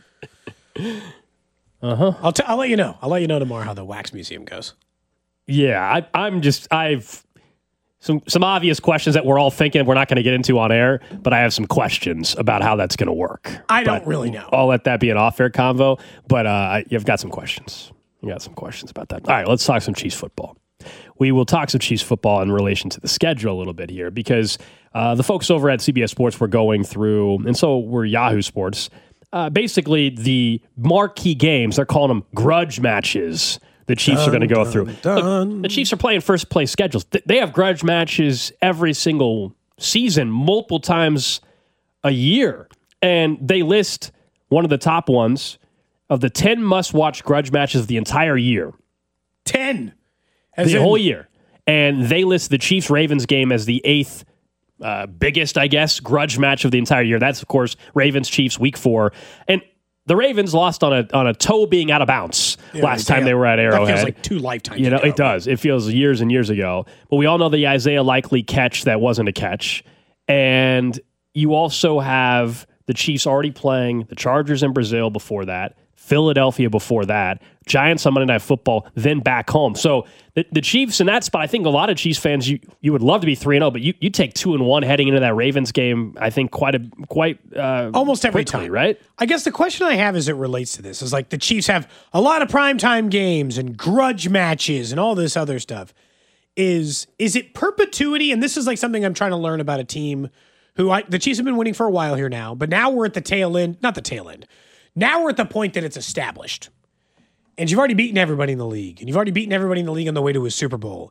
Uh-huh. I'll, t- I'll let you know. I'll let you know tomorrow how the wax museum goes. Yeah, I, I'm just I've some some obvious questions that we're all thinking we're not going to get into on air, but I have some questions about how that's going to work. I don't But really know. I'll let that be an off-air convo, but uh, you've got some questions. You got some questions about that. All right, let's talk some Chiefs football. We will talk some Chiefs football in relation to the schedule a little bit here because uh, the folks over at C B S Sports were going through, and so were Yahoo Sports, uh, basically the marquee games. They're calling them grudge matches the Chiefs Dun, are going to go dun, through. dun. Look, the Chiefs are playing first place schedules. Th- They have grudge matches every single season, multiple times a year. And they list one of the top ones of the ten must-watch grudge matches of the entire year. ten. As the in- whole year. And they list the Chiefs-Ravens game as the eighth uh, biggest, I guess, grudge match of the entire year. That's, of course, Ravens-Chiefs week four. And the Ravens lost on a on a toe being out of bounds Yeah, last time Isaiah. they were at Arrowhead. That feels like two lifetimes You know, ago. it does. It feels years and years ago. But we all know the Isaiah Likely catch that wasn't a catch. And you also have the Chiefs already playing the Chargers in Brazil before that, Philadelphia before that, Giants on Monday Night Football, then back home. So the, the Chiefs in that spot, I think a lot of Chiefs fans, you you would love to be three and oh, but you, you take two and one heading into that Ravens game, I think quite a quite uh, almost every quickly, time, right? I guess the question I have as it relates to this is like the Chiefs have a lot of primetime games and grudge matches and all this other stuff. Is is it perpetuity? And this is like something I'm trying to learn about a team who I, the Chiefs have been winning for a while here now, but now we're at the tail end, not the tail end. Now we're at the point that it's established. And you've already beaten everybody in the league. And you've already beaten everybody in the league on the way to a Super Bowl.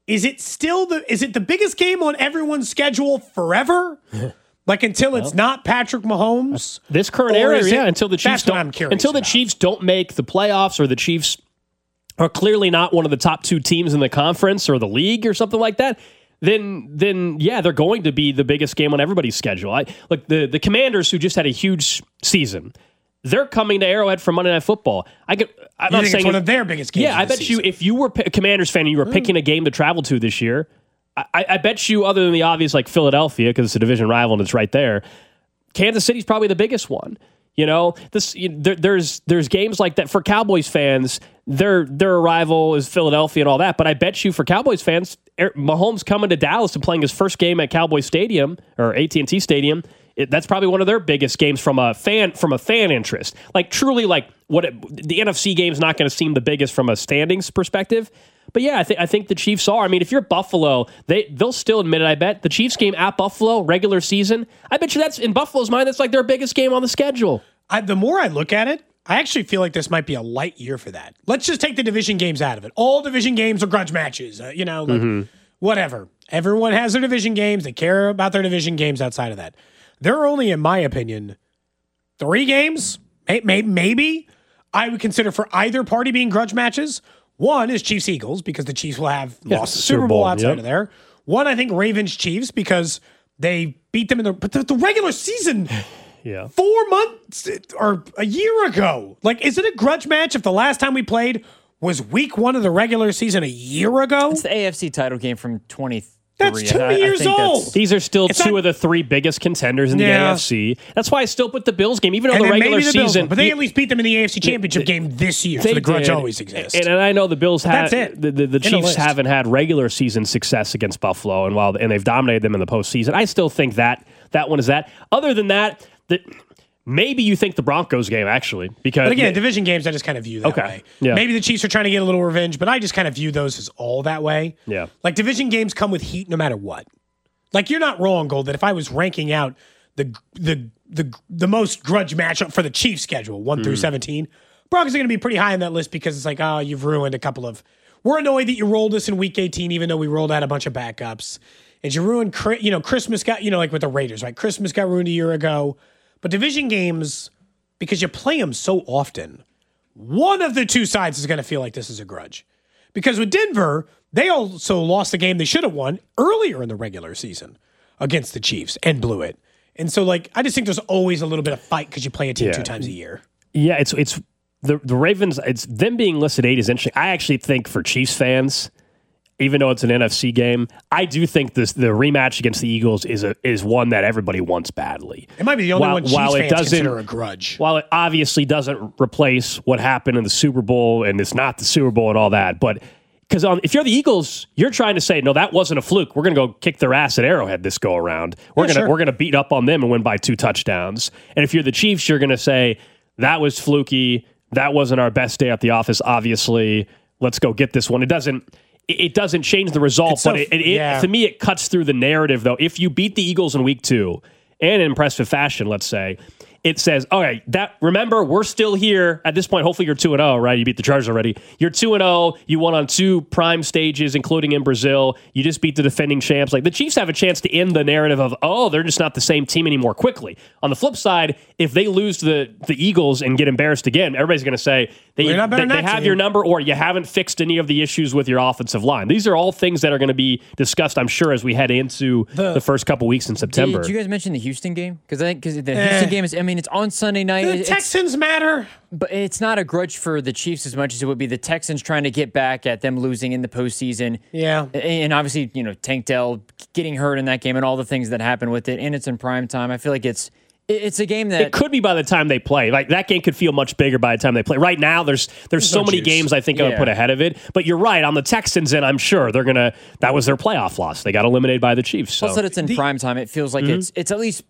is it still the is it the biggest game on everyone's schedule forever? Like until it's well, not Patrick Mahomes? This current era, yeah, it, until the Chiefs don't I'm curious until the about. Chiefs don't make the playoffs, or the Chiefs are clearly not one of the top two teams in the conference or the league or something like that. Then, then yeah, they're going to be the biggest game on everybody's schedule. I like the the Commanders, who just had a huge season. They're coming to Arrowhead for Monday Night Football. I could. I'm you not think saying it's one of their biggest games. Yeah, I of the bet season. you if you were a Commanders fan and you were mm. picking a game to travel to this year, I, I bet you, other than the obvious like Philadelphia, because it's a division rival and it's right there, Kansas City's probably the biggest one. You know, this you, there, there's there's games like that for Cowboys fans. Their their rival is Philadelphia and all that. But I bet you for Cowboys fans, Mahomes coming to Dallas and playing his first game at Cowboys Stadium or A T and T Stadium, it, that's probably one of their biggest games from a fan from a fan interest. Like truly, like what it, the N F C game is not going to seem the biggest from a standings perspective. But yeah, I think I think the Chiefs are. I mean, if you're Buffalo, they they'll still admit it. I bet the Chiefs game at Buffalo, regular season. I bet you that's in Buffalo's mind. That's like their biggest game on the schedule. I, the more I look at it, I actually feel like this might be a light year for that. Let's just take the division games out of it. All division games are grudge matches. Uh, you know, like mm-hmm. whatever. Everyone has their division games. They care about their division games outside of that. There are only, in my opinion, three games, may, may, maybe, I would consider for either party being grudge matches. One is Chiefs-Eagles, because the Chiefs will have yeah, lost the Super Bowl, Bowl outside yep. of there. One, I think, Ravens-Chiefs, because they beat them in the, but the, the regular season... Yeah. Four months or a year ago. Like, is it a grudge match if the last time we played was week one of the regular season a year ago? It's the A F C title game from twenty-three. That's two I, years I old. These are still it's two not, of the three biggest contenders in the yeah. A F C. That's why I still put the Bills game, even though and the regular the season. Bills, but they at least beat them in the A F C Championship they, game this year, so the grudge did. always exists. And, and I know the Bills have. That's it. The, the, the Chiefs haven't had regular season success against Buffalo, and while and they've dominated them in the postseason. I still think that that one is that. Other than that, the. Maybe you think the Broncos game, actually. because But again, division games, I just kind of view that okay. way. Yeah. Maybe the Chiefs are trying to get a little revenge, but I just kind of view those as all that way. Yeah. Like, division games come with heat no matter what. Like, you're not wrong, Gold, that if I was ranking out the the the, the most grudge matchup for the Chiefs schedule, one mm. through seventeen, Broncos are going to be pretty high on that list because it's like, oh, you've ruined a couple of... We're annoyed that you rolled us in week eighteen, even though we rolled out a bunch of backups. And you ruined, you know, Christmas got, you know, like with the Raiders, right? Christmas got ruined a year ago. But division games... because you play them so often, one of the two sides is going to feel like this is a grudge. Because with Denver, they also lost the game they should have won earlier in the regular season against the Chiefs and blew it. And so, like, I just think there's always a little bit of fight because you play a team yeah. two times a year. Yeah, it's it's the the Ravens. It's them being listed eight is interesting. I actually think for Chiefs fans, even though it's an N F C game, I do think this the rematch against the Eagles is a is one that everybody wants badly. It might be the only while, one Chiefs while fans it doesn't, consider a grudge. While it obviously doesn't replace what happened in the Super Bowl, and it's not the Super Bowl and all that, but because if you're the Eagles, you're trying to say, no, that wasn't a fluke. We're going to go kick their ass at Arrowhead this go around. We're yeah, going to sure. we're going to beat up on them and win by two touchdowns. And if you're the Chiefs, you're going to say that was fluky. That wasn't our best day at the office. Obviously, let's go get this one. It doesn't. It doesn't change the result, so, but it, it, yeah. it, to me, it cuts through the narrative, though. If you beat the Eagles in week two, and in impressive fashion, let's say, it says, all right, that remember, we're still here at this point. Hopefully you're two and oh, right? You beat the Chargers already. You're two and oh. You won on two prime stages, including in Brazil. You just beat the defending champs. Like, the Chiefs have a chance to end the narrative of, oh, they're just not the same team anymore quickly. On the flip side, if they lose to the, the Eagles and get embarrassed again, everybody's going to say they, well, they, they have team. your number, or you haven't fixed any of the issues with your offensive line. These are all things that are going to be discussed, I'm sure, as we head into the, the first couple weeks in September. Did, did you guys mention the Houston game? Because I think because the eh. Houston game is, I mean, it's on Sunday night. The it's, Texans matter. But it's not a grudge for the Chiefs as much as it would be the Texans trying to get back at them losing in the postseason. Yeah. And obviously, you know, Tank Dell getting hurt in that game and all the things that happen with it. And it's in prime time. I feel like it's it's a game that... It could be by the time they play. Like, that game could feel much bigger by the time they play. Right now, there's there's, there's so no many juice. games I think yeah. I would put ahead of it. But you're right. On the Texans, and I'm sure they're going to... That was their playoff loss. They got eliminated by the Chiefs. So. Plus that it's in the, prime time. It feels like mm-hmm. it's it's at least...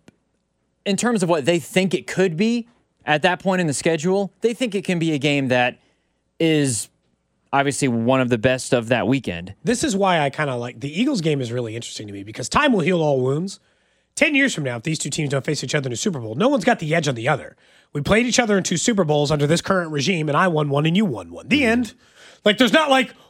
In terms of what they think it could be at that point in the schedule, they think it can be a game that is obviously one of the best of that weekend. This is why I kind of like... The Eagles game is really interesting to me because time will heal all wounds. Ten years from now, if these two teams don't face each other in a Super Bowl, no one's got the edge on the other. We played each other in two Super Bowls under this current regime, and I won one and you won one. The end. Like, there's not like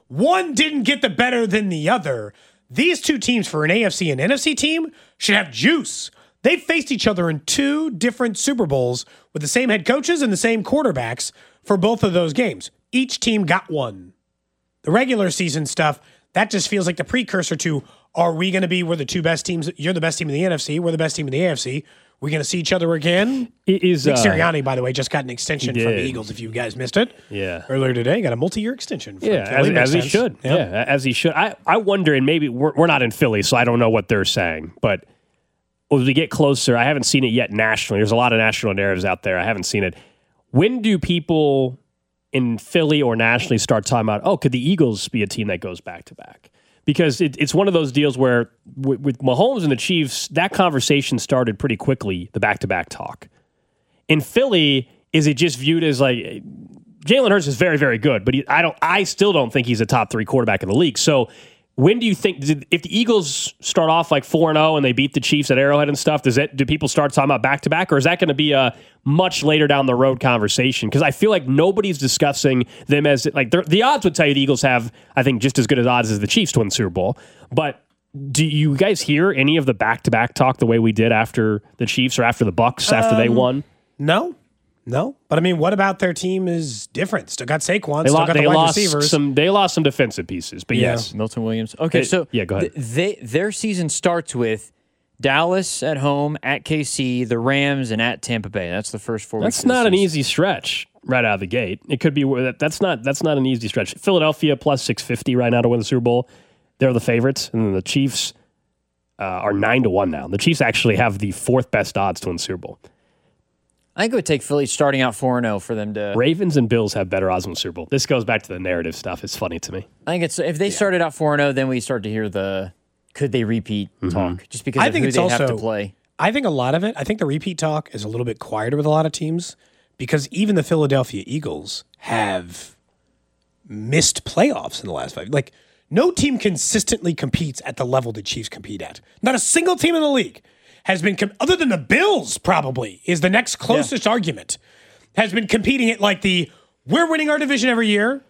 one didn't get the better than the other. These two teams, for an A F C and N F C team, should have juice. They faced each other in two different Super Bowls with the same head coaches and the same quarterbacks for both of those games. Each team got one. The regular season stuff, that just feels like the precursor to, are we going to be, we're the two best teams, you're the best team in the N F C, we're the best team in the A F C. We're going to see each other again. It is, Nick uh, Sirianni, by the way, just got an extension from the Eagles, if you guys missed it. Yeah. Earlier today, got a multi-year extension. From Yeah, Philly. as, as he sense. should. Yep. Yeah, as he should. I, I wonder, and maybe we're, we're not in Philly, so I don't know what they're saying, but as we get closer, I haven't seen it yet nationally. There's a lot of national narratives out there. I haven't seen it. When do people in Philly or nationally start talking about, oh, could the Eagles be a team that goes back-to-back? Because it, it's one of those deals where with, with Mahomes and the Chiefs, that conversation started pretty quickly, the back-to-back talk. In Philly, is it just viewed as like, Jalen Hurts is very, very good, but he, I don't. I still don't think he's a top three quarterback in the league. So when do you think, if the Eagles start off like four and oh and they beat the Chiefs at Arrowhead and stuff, does it, do people start talking about back-to-back, or is that going to be a much later down the road conversation? Because I feel like nobody's discussing them as, like, the odds would tell you the Eagles have, I think, just as good as odds as the Chiefs to win the Super Bowl. But do you guys hear any of the back-to-back talk the way we did after the Chiefs or after the Bucks, after um, they won? No. No, but I mean, what about their team is different? Still got Saquon, they still lo- got they the wide lost receivers. Some, they lost some defensive pieces, but Yeah. yes. Milton Williams. Okay, They- so yeah, go ahead. th- they their season starts with Dallas at home, at K C, the Rams, and at Tampa Bay. That's the first four weeks. That's of the not an season. easy stretch right out of the gate. It could be that's not that's not an easy stretch. Philadelphia plus six fifty right now to win the Super Bowl. They're the favorites, and then the Chiefs uh, are nine to one now. The Chiefs actually have the fourth best odds to win the Super Bowl. I think it would take Philly starting out four and oh for them to. Ravens and Bills have better odds to win the Super Bowl. This goes back to the narrative stuff. It's funny to me. I think it's if they started out four and oh, then we start to hear the could they repeat Mm-hmm. talk just because I of think who it's they also, have to play. I think a lot of it, I think the repeat talk is a little bit quieter with a lot of teams because even the Philadelphia Eagles have missed playoffs in the last five. Like, no team consistently competes at the level the Chiefs compete at. Not a single team in the league has been, com- other than the Bills probably, is the next closest yeah. argument, has been competing at like the, we're winning our division every year,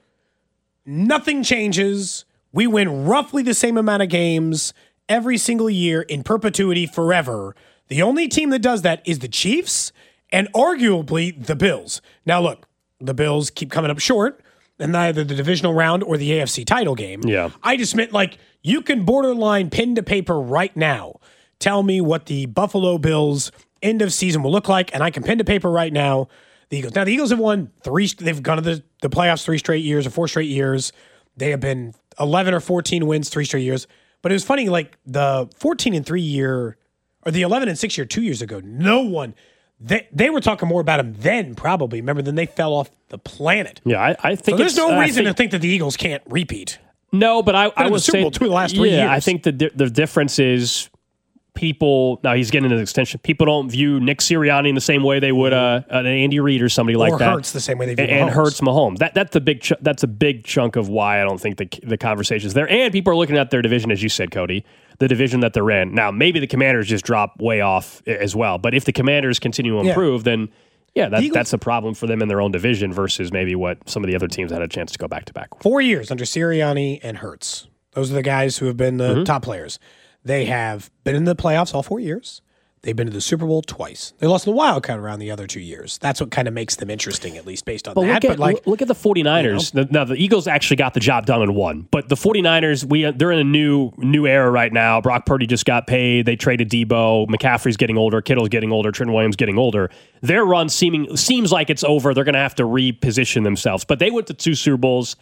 nothing changes, we win roughly the same amount of games every single year in perpetuity forever. The only team that does that is the Chiefs and arguably the Bills. Now look, the Bills keep coming up short in either the divisional round or the A F C title game. Yeah. I just meant like you can borderline pen to paper right now. Tell me what the Buffalo Bills end of season will look like, and I can pen to paper right now the Eagles. Now the Eagles have won three, they've gone to the, the playoffs three straight years or four straight years. They have been eleven or fourteen wins three straight years. But it was funny, like the fourteen and three year, or the eleven and six year two years ago, no one, they they were talking more about them then, probably. Remember, then they fell off the planet. Yeah, I, I think so there's it's, no uh, reason think, to think that the Eagles can't repeat. No, but I, I in would the Super say Bowl two of the last three yeah, years. I think the di- the difference is people. Now he's getting an extension. People don't view Nick Sirianni in the same way they would uh, an Andy Reid or somebody like or that. Hurts the same way they view and, and Mahomes. Hurts Mahomes. That that's the big ch- that's a big chunk of why I don't think the the conversation is there. And people are looking at their division, as you said, Cody, the division that they're in. Now maybe the Commanders just drop way off as well. But if the Commanders continue to improve, yeah. then. Yeah, that, Eagles, that's a problem for them in their own division versus maybe what some of the other teams had a chance to go back to back. Four years under Sirianni and Hurts. Those are the guys who have been the mm-hmm. top players. They have been in the playoffs all four years. They've been to the Super Bowl twice. They lost in the wild card round the other two years. That's what kind of makes them interesting, at least based on but that. Look at, but like, look at the 49ers. You know. Now, the Eagles actually got the job done and won. But the 49ers, we they're in a new new era right now. Brock Purdy just got paid. They traded Debo. McCaffrey's getting older. Kittle's getting older. Trent Williams getting older. Their run seeming seems like it's over. They're going to have to reposition themselves. But they went to two Super Bowls,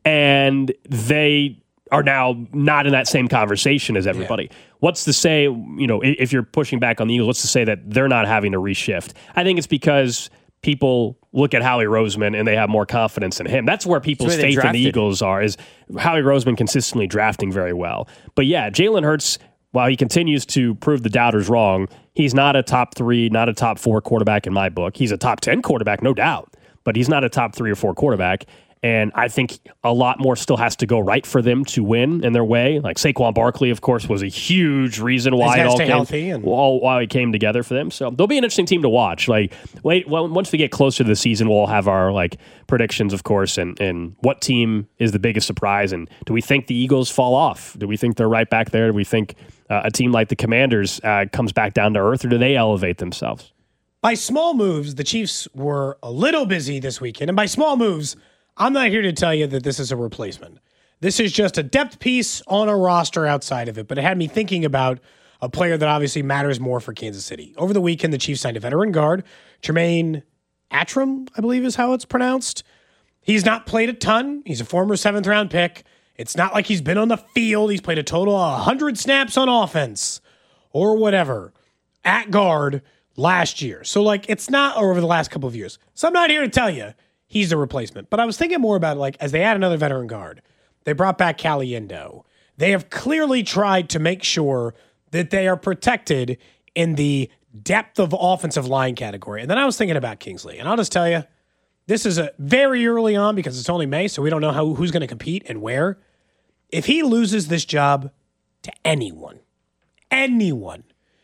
and they are now not in that same conversation as everybody. Yeah. What's to say, you know, if you're pushing back on the Eagles, what's to say that they're not having to reshift? I think it's because people look at Howie Roseman and they have more confidence in him. That's where people's That's faith in the Eagles are, is Howie Roseman consistently drafting very well. But yeah, Jalen Hurts, while he continues to prove the doubters wrong, he's not a top three, not a top four quarterback in my book. He's a top ten quarterback, no doubt, but he's not a top three or four quarterback. And I think a lot more still has to go right for them to win in their way. Like Saquon Barkley, of course, was a huge reason why it all came, and- all, why it came together for them. So they'll be an interesting team to watch. Like, wait, well, once we get closer to the season, we'll have our like predictions, of course, and, and what team is the biggest surprise. And do we think the Eagles fall off? Do we think they're right back there? Do we think uh, a team like the Commanders uh, comes back down to earth, or do they elevate themselves? By small moves, the Chiefs were a little busy this weekend. And by small moves, I'm not here to tell you that this is a replacement. This is just a depth piece on a roster outside of it, but it had me thinking about a player that obviously matters more for Kansas City. Over the weekend, the Chiefs signed a veteran guard, Tremaine Atram, I believe is how it's pronounced. He's not played a ton. He's a former seventh-round pick. It's not like he's been on the field. He's played a total of one hundred snaps on offense or whatever at guard last year. So, like, it's not over the last couple of years. So I'm not here to tell you he's a replacement. But I was thinking more about, like, as they add another veteran guard, they brought back Caliendo. They have clearly tried to make sure that they are protected in the depth of offensive line category. And then I was thinking about Kingsley. And I'll just tell you, this is a very early on because it's only May, so we don't know how who's going to compete and where. If he loses this job to anyone, anyone,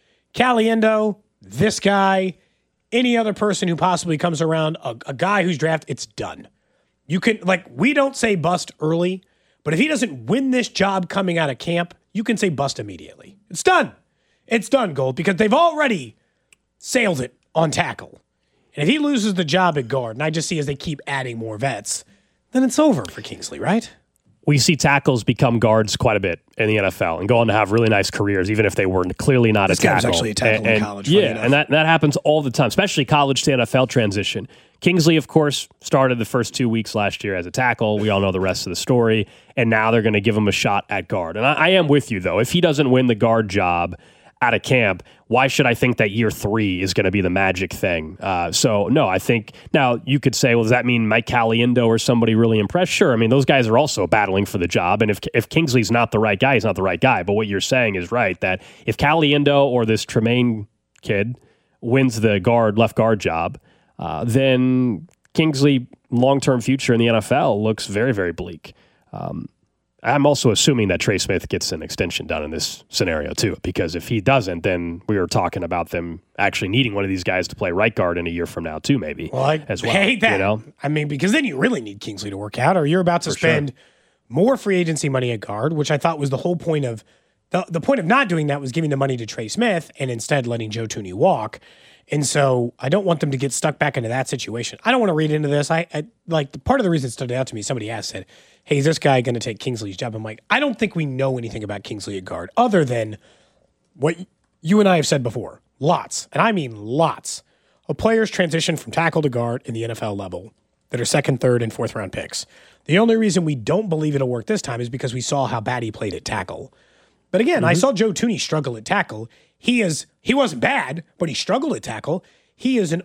Caliendo, this guy, any other person who possibly comes around, a, a guy who's drafted, it's done. You can, like, we don't say bust early, but if he doesn't win this job coming out of camp, you can say bust immediately. It's done. It's done, Gold, because they've already sailed it on tackle. And if he loses the job at guard, and I just see as they keep adding more vets, then it's over for Kingsley, right? We see tackles become guards quite a bit in the N F L and go on to have really nice careers, even if they were clearly not this a tackle. This guy was actually a tackle and, in and, college. Yeah, and that, that happens all the time, especially college to N F L transition. Kingsley, of course, started the first two weeks last year as a tackle. We all know the rest of the story. And now they're going to give him a shot at guard. And I, I am with you, though. If he doesn't win the guard job out of camp, why should I think that year three is going to be the magic thing? Uh, so, no, I think now you could say, well, does that mean Mike Caliendo or somebody really impressed? Sure. I mean, those guys are also battling for the job. And if if Kingsley's not the right guy, he's not the right guy. But what you're saying is right, that if Caliendo or this Tremaine kid wins the guard, left guard job, uh, then Kingsley long-term future in the N F L looks very, very bleak. Um, I'm also assuming that Trey Smith gets an extension done in this scenario too, because if he doesn't, then we were talking about them actually needing one of these guys to play right guard in a year from now too, maybe. Well, I as well, hate that. You know? I mean, because then you really need Kingsley to work out, or you're about to For spend sure. more free agency money at guard, which I thought was the whole point of the the point of not doing that was giving the money to Trey Smith and instead letting Joe Thuney walk. And so I don't want them to get stuck back into that situation. I don't want to read into this. I, I like the part of the reason it stood out to me. Somebody asked, said, "Hey, is this guy going to take Kingsley's job?" I'm like, I don't think we know anything about Kingsley at guard other than what you and I have said before. Lots, and I mean lots, of players transition from tackle to guard in the N F L level that are second, third, and fourth round picks. The only reason we don't believe it'll work this time is because we saw how bad he played at tackle. But again, mm-hmm. I saw Joe Thuney struggle at tackle. He is he wasn't bad, but he struggled at tackle. He is an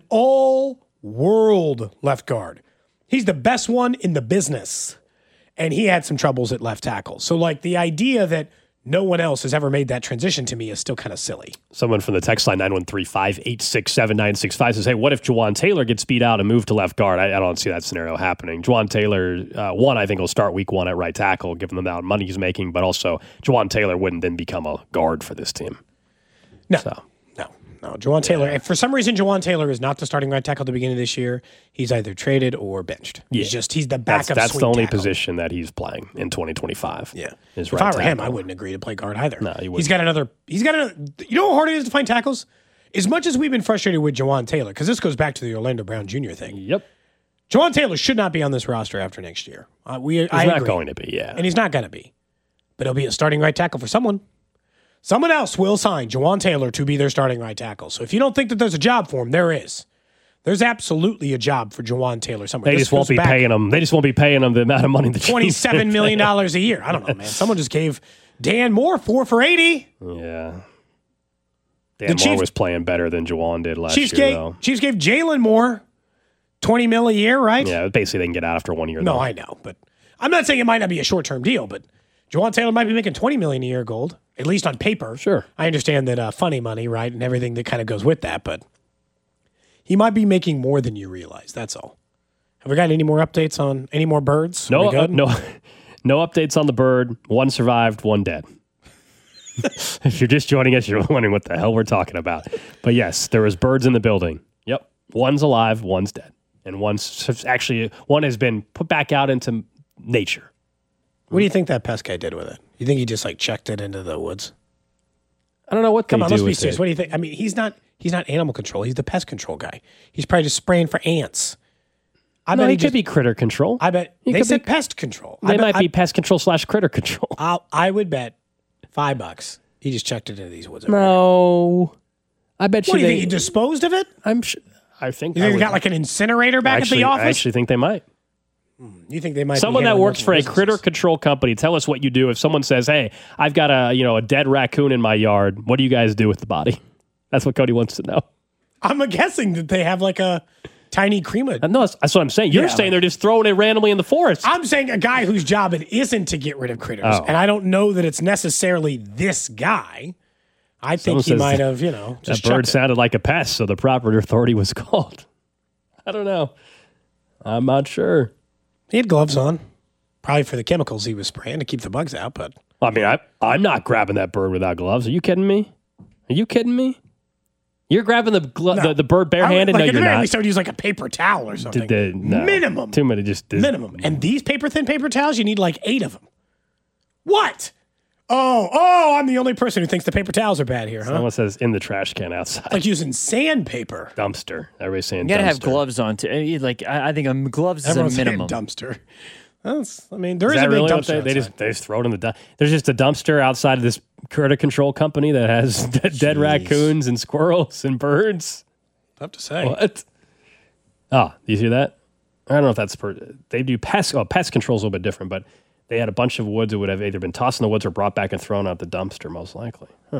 all-world left guard. He's the best one in the business. And he had some troubles at left tackle. So, like, the idea that no one else has ever made that transition to me is still kind of silly. Someone from the text line, nine one three, five eight six, seven nine six five, says, hey, what if Juwan Taylor gets beat out and moved to left guard? I, I don't see that scenario happening. Juwan Taylor, uh, one, I think will start week one at right tackle, given the amount of money he's making, but also Juwan Taylor wouldn't then become a guard for this team. No, so. no, no. Juwan Taylor, if for some reason Juwan Taylor is not the starting right tackle at the beginning of this year, he's either traded or benched. Yeah. He's just, he's the backup That's, that's swing the only tackle. position that he's playing in twenty twenty-five. Yeah. If right I were tackle. him, I wouldn't agree to play guard either. No, he wouldn't. He's got another, he's got another, you know how hard it is to find tackles? As much as we've been frustrated with Juwan Taylor, because this goes back to the Orlando Brown Junior thing. Yep. Juwan Taylor should not be on this roster after next year. Uh, we, he's I not agree. going to be, yeah. And he's not going to be. But he'll be a starting right tackle for someone. Someone else will sign Juwan Taylor to be their starting right tackle. So if you don't think that there's a job for him, there is. There's absolutely a job for Juwan Taylor somewhere. They This just won't goes be back paying him. They just won't be paying him the amount of money that twenty-seven million dollars a year. I don't know, man. Someone just gave Dan Moore four for eighty. Yeah. Dan The Moore Chiefs- was playing better than Juwan did last Chiefs year, gave, though. Chiefs gave Jalen Moore twenty mil a year, right? Yeah, basically they can get out after one year. No, though. I know, but I'm not saying it might not be a short-term deal, but Juwan Taylor might be making twenty million dollars a year, Gold, at least on paper. Sure. I understand that uh, funny money, right, and everything that kind of goes with that, but he might be making more than you realize. That's all. Have we got any more updates on any more birds? No, uh, no, no updates on the bird. One survived, one dead. If you're just joining us, you're wondering what the hell we're talking about. But yes, there was birds in the building. Yep. One's alive, one's dead. And one's actually, one has been put back out into nature. What do you think that pest guy did with it? You think he just like checked it into the woods? I don't know what they Come on, do let's be with serious. it. What do you think? I mean, he's not he's not animal control. He's the pest control guy. He's probably just spraying for ants. I no, bet he, he could just, be critter control. I bet He they could said be- pest control. They I bet, might be I, pest control slash critter control. I'll, I would bet five bucks. He just checked it into these woods. No. I bet you What do you they, think? He disposed of it? I'm sure. I think You I think they would- got like an incinerator back actually, at the office? I actually think they might. You think they might? Someone be that handling works for a multiple critter businesses? control company, tell us what you do if someone says, "Hey, I've got a you know a dead raccoon in my yard. What do you guys do with the body?" That's what Cody wants to know. I'm guessing that they have like a tiny crema. Uh, No, that's, that's what I'm saying. You're Yeah, saying like- they're just throwing it randomly in the forest. I'm saying a guy whose job it isn't to get rid of critters, Oh. and I don't know that it's necessarily this guy. I think Someone he says might have, you know, that just bird checked it. sounded like a pest, so the proper authority was called. I don't know. I'm not sure. He had gloves on, probably for the chemicals he was spraying to keep the bugs out. But I mean, I, I'm not grabbing that bird without gloves. Are you kidding me? Are you kidding me? You're grabbing the glo- No. the, the bird I would- barehanded? like No, at the you're very not. least, I would use like a paper towel or something. The- the- no. Minimum. Too many. Just this- Minimum. And these paper thin paper towels, you need like eight of them. What? Oh, oh, I'm the only person who thinks the paper towels are bad here, huh? Someone says in the trash can outside. Like using sandpaper. Dumpster. Everybody's saying You gotta dumpster. have gloves on too. Uh, Like I, I think um, gloves Everyone's is a saying minimum. dumpster. That's, I mean, there Is is, that a big really what dumpster. they, they outside. just they just throw it in the dump. There's just a dumpster outside of this critter control company that has dead, dead raccoons and squirrels and birds. Tough to say. What? Oh, you see that? I don't know if that's per, they do pest. Oh, pest control is a little bit different, but they had a bunch of woods that would have either been tossed in the woods or brought back and thrown out the dumpster, most likely. Huh.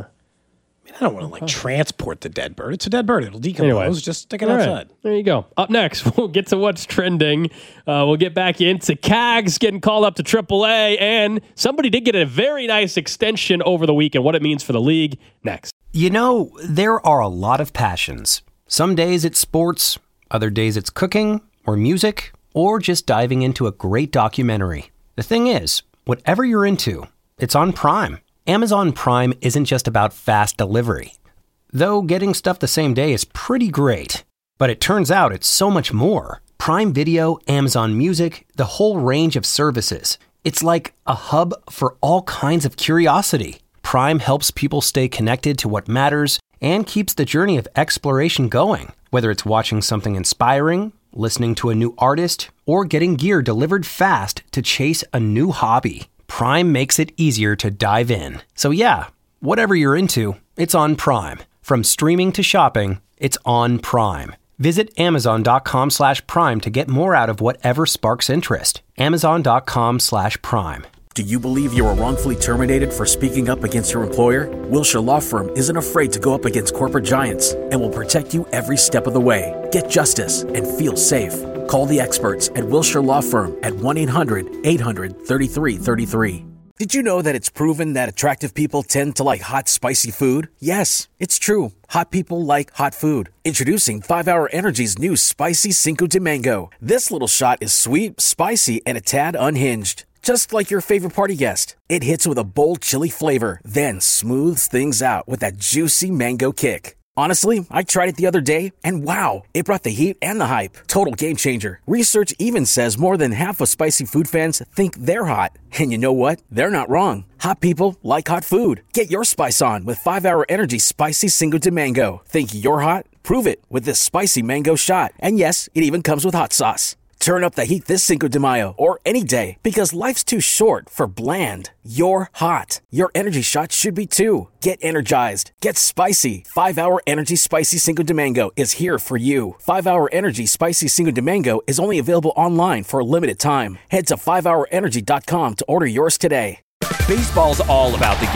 I mean, I don't want to like transport the dead bird. It's a dead bird. It'll decompose. Anyway. Just stick it All right. outside. There you go. Up next, we'll get to what's trending. Uh, we'll get back into C A Gs getting called up to triple A, and somebody did get a very nice extension over the weekend. What it means for the league next. You know, there are a lot of passions. Some days it's sports, other days it's cooking or music, or just diving into a great documentary. The thing is, whatever you're into, it's on Prime. Amazon Prime isn't just about fast delivery. Though getting stuff the same day is pretty great. But it turns out it's so much more. Prime Video, Amazon Music, the whole range of services. It's like a hub for all kinds of curiosity. Prime helps people stay connected to what matters and keeps the journey of exploration going. Whether it's watching something inspiring, listening to a new artist, or getting gear delivered fast to chase a new hobby, Prime makes it easier to dive in. So yeah, whatever you're into, it's on Prime. From streaming to shopping, it's on Prime. Visit amazon.com slash prime to get more out of whatever sparks interest. Amazon.com slash prime. Do you believe you were wrongfully terminated for speaking up against your employer? Wilshire Law Firm isn't afraid to go up against corporate giants and will protect you every step of the way. Get justice and feel safe. Call the experts at Wilshire Law Firm at one eight hundred eight hundred thirty-three thirty-three. Did you know that it's proven that attractive people tend to like hot, spicy food? Yes, it's true. Hot people like hot food. Introducing five hour Energy's new Spicy Cinco de Mango. This little shot is sweet, spicy, and a tad unhinged. Just like your favorite party guest. It hits with a bold chili flavor, then smooths things out with that juicy mango kick. Honestly, I tried it the other day, and wow, it brought the heat and the hype. Total game changer. Research even says more than half of spicy food fans think they're hot. And you know what? They're not wrong. Hot people like hot food. Get your spice on with five hour Energy Spicy Cinco de Mango. Think you're hot? Prove it with this spicy mango shot. And yes, it even comes with hot sauce. Turn up the heat this Cinco de Mayo or any day because life's too short for bland. You're hot. Your energy shot should be too. Get energized. Get spicy. five hour Energy Spicy Cinco de Mango is here for you. five hour Energy Spicy Cinco de Mango is only available online for a limited time. Head to five hour energy dot com to order yours today. Baseball's all about the games,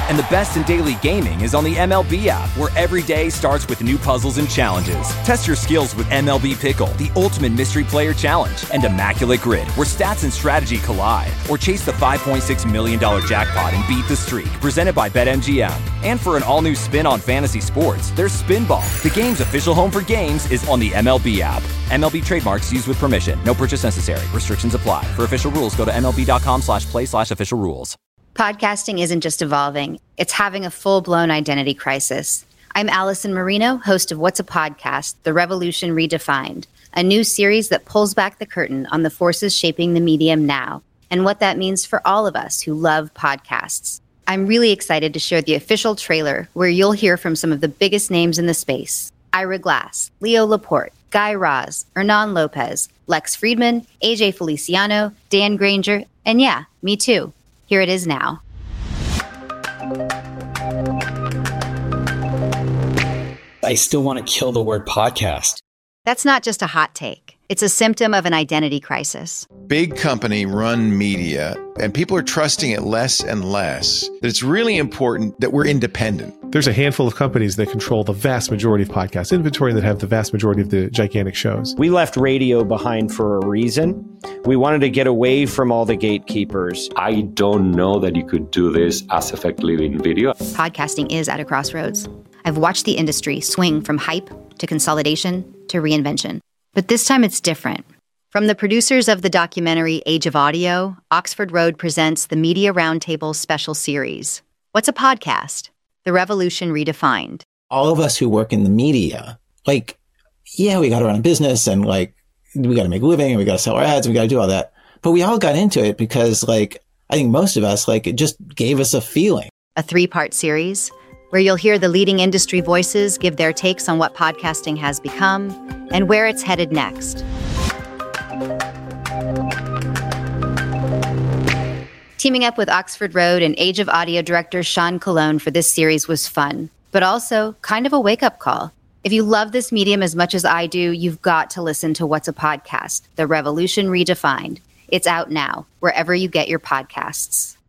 And the best in daily gaming is on the M L B app, where every day starts with new puzzles and challenges. Test your skills with M L B Pickle, the ultimate mystery player challenge, and Immaculate Grid, where stats and strategy collide. Or chase the five point six million dollars jackpot and beat the streak, presented by BetMGM. And for an all-new spin on fantasy sports, there's Spinball. The game's official home for games is on the M L B app. M L B trademarks used with permission. No purchase necessary. Restrictions apply. For official rules, go to MLB.com slash play slash official rules. Podcasting isn't just evolving, it's having a full-blown identity crisis. I'm Allison Marino, host of What's a Podcast? The Revolution Redefined, a new series that pulls back the curtain on the forces shaping the medium now and what that means for all of us who love podcasts. I'm really excited to share the official trailer where you'll hear from some of the biggest names in the space. Ira Glass, Leo Laporte, Guy Raz, Hernan Lopez, Lex Friedman, A J Feliciano, Dan Granger, and yeah, me too. Here it is now. I still want to kill the word podcast. That's not just a hot take. It's a symptom of an identity crisis. Big company run media, and people are trusting it less and less. That it's really important that we're independent. There's a handful of companies that control the vast majority of podcast inventory and that have the vast majority of the gigantic shows. We left radio behind for a reason. We wanted to get away from all the gatekeepers. I don't know that you could do this as effectively in video. Podcasting is at a crossroads. I've watched the industry swing from hype to consolidation to reinvention. But this time it's different. From the producers of the documentary Age of Audio, Oxford Road presents the Media Roundtable special series. What's a podcast? The Revolution Redefined. All of us who work in the media, like, yeah, we got to run a business and like, we got to make a living and we got to sell our ads and we got to do all that. But we all got into it because like, I think most of us, like, it just gave us a feeling. A three-part series where you'll hear the leading industry voices give their takes on what podcasting has become and where it's headed next. Teaming up with Oxford Road and Age of Audio director Sean Colon for this series was fun, but also kind of a wake-up call. If you love this medium as much as I do, you've got to listen to What's a Podcast? The Revolution Redefined. It's out now, wherever you get your podcasts.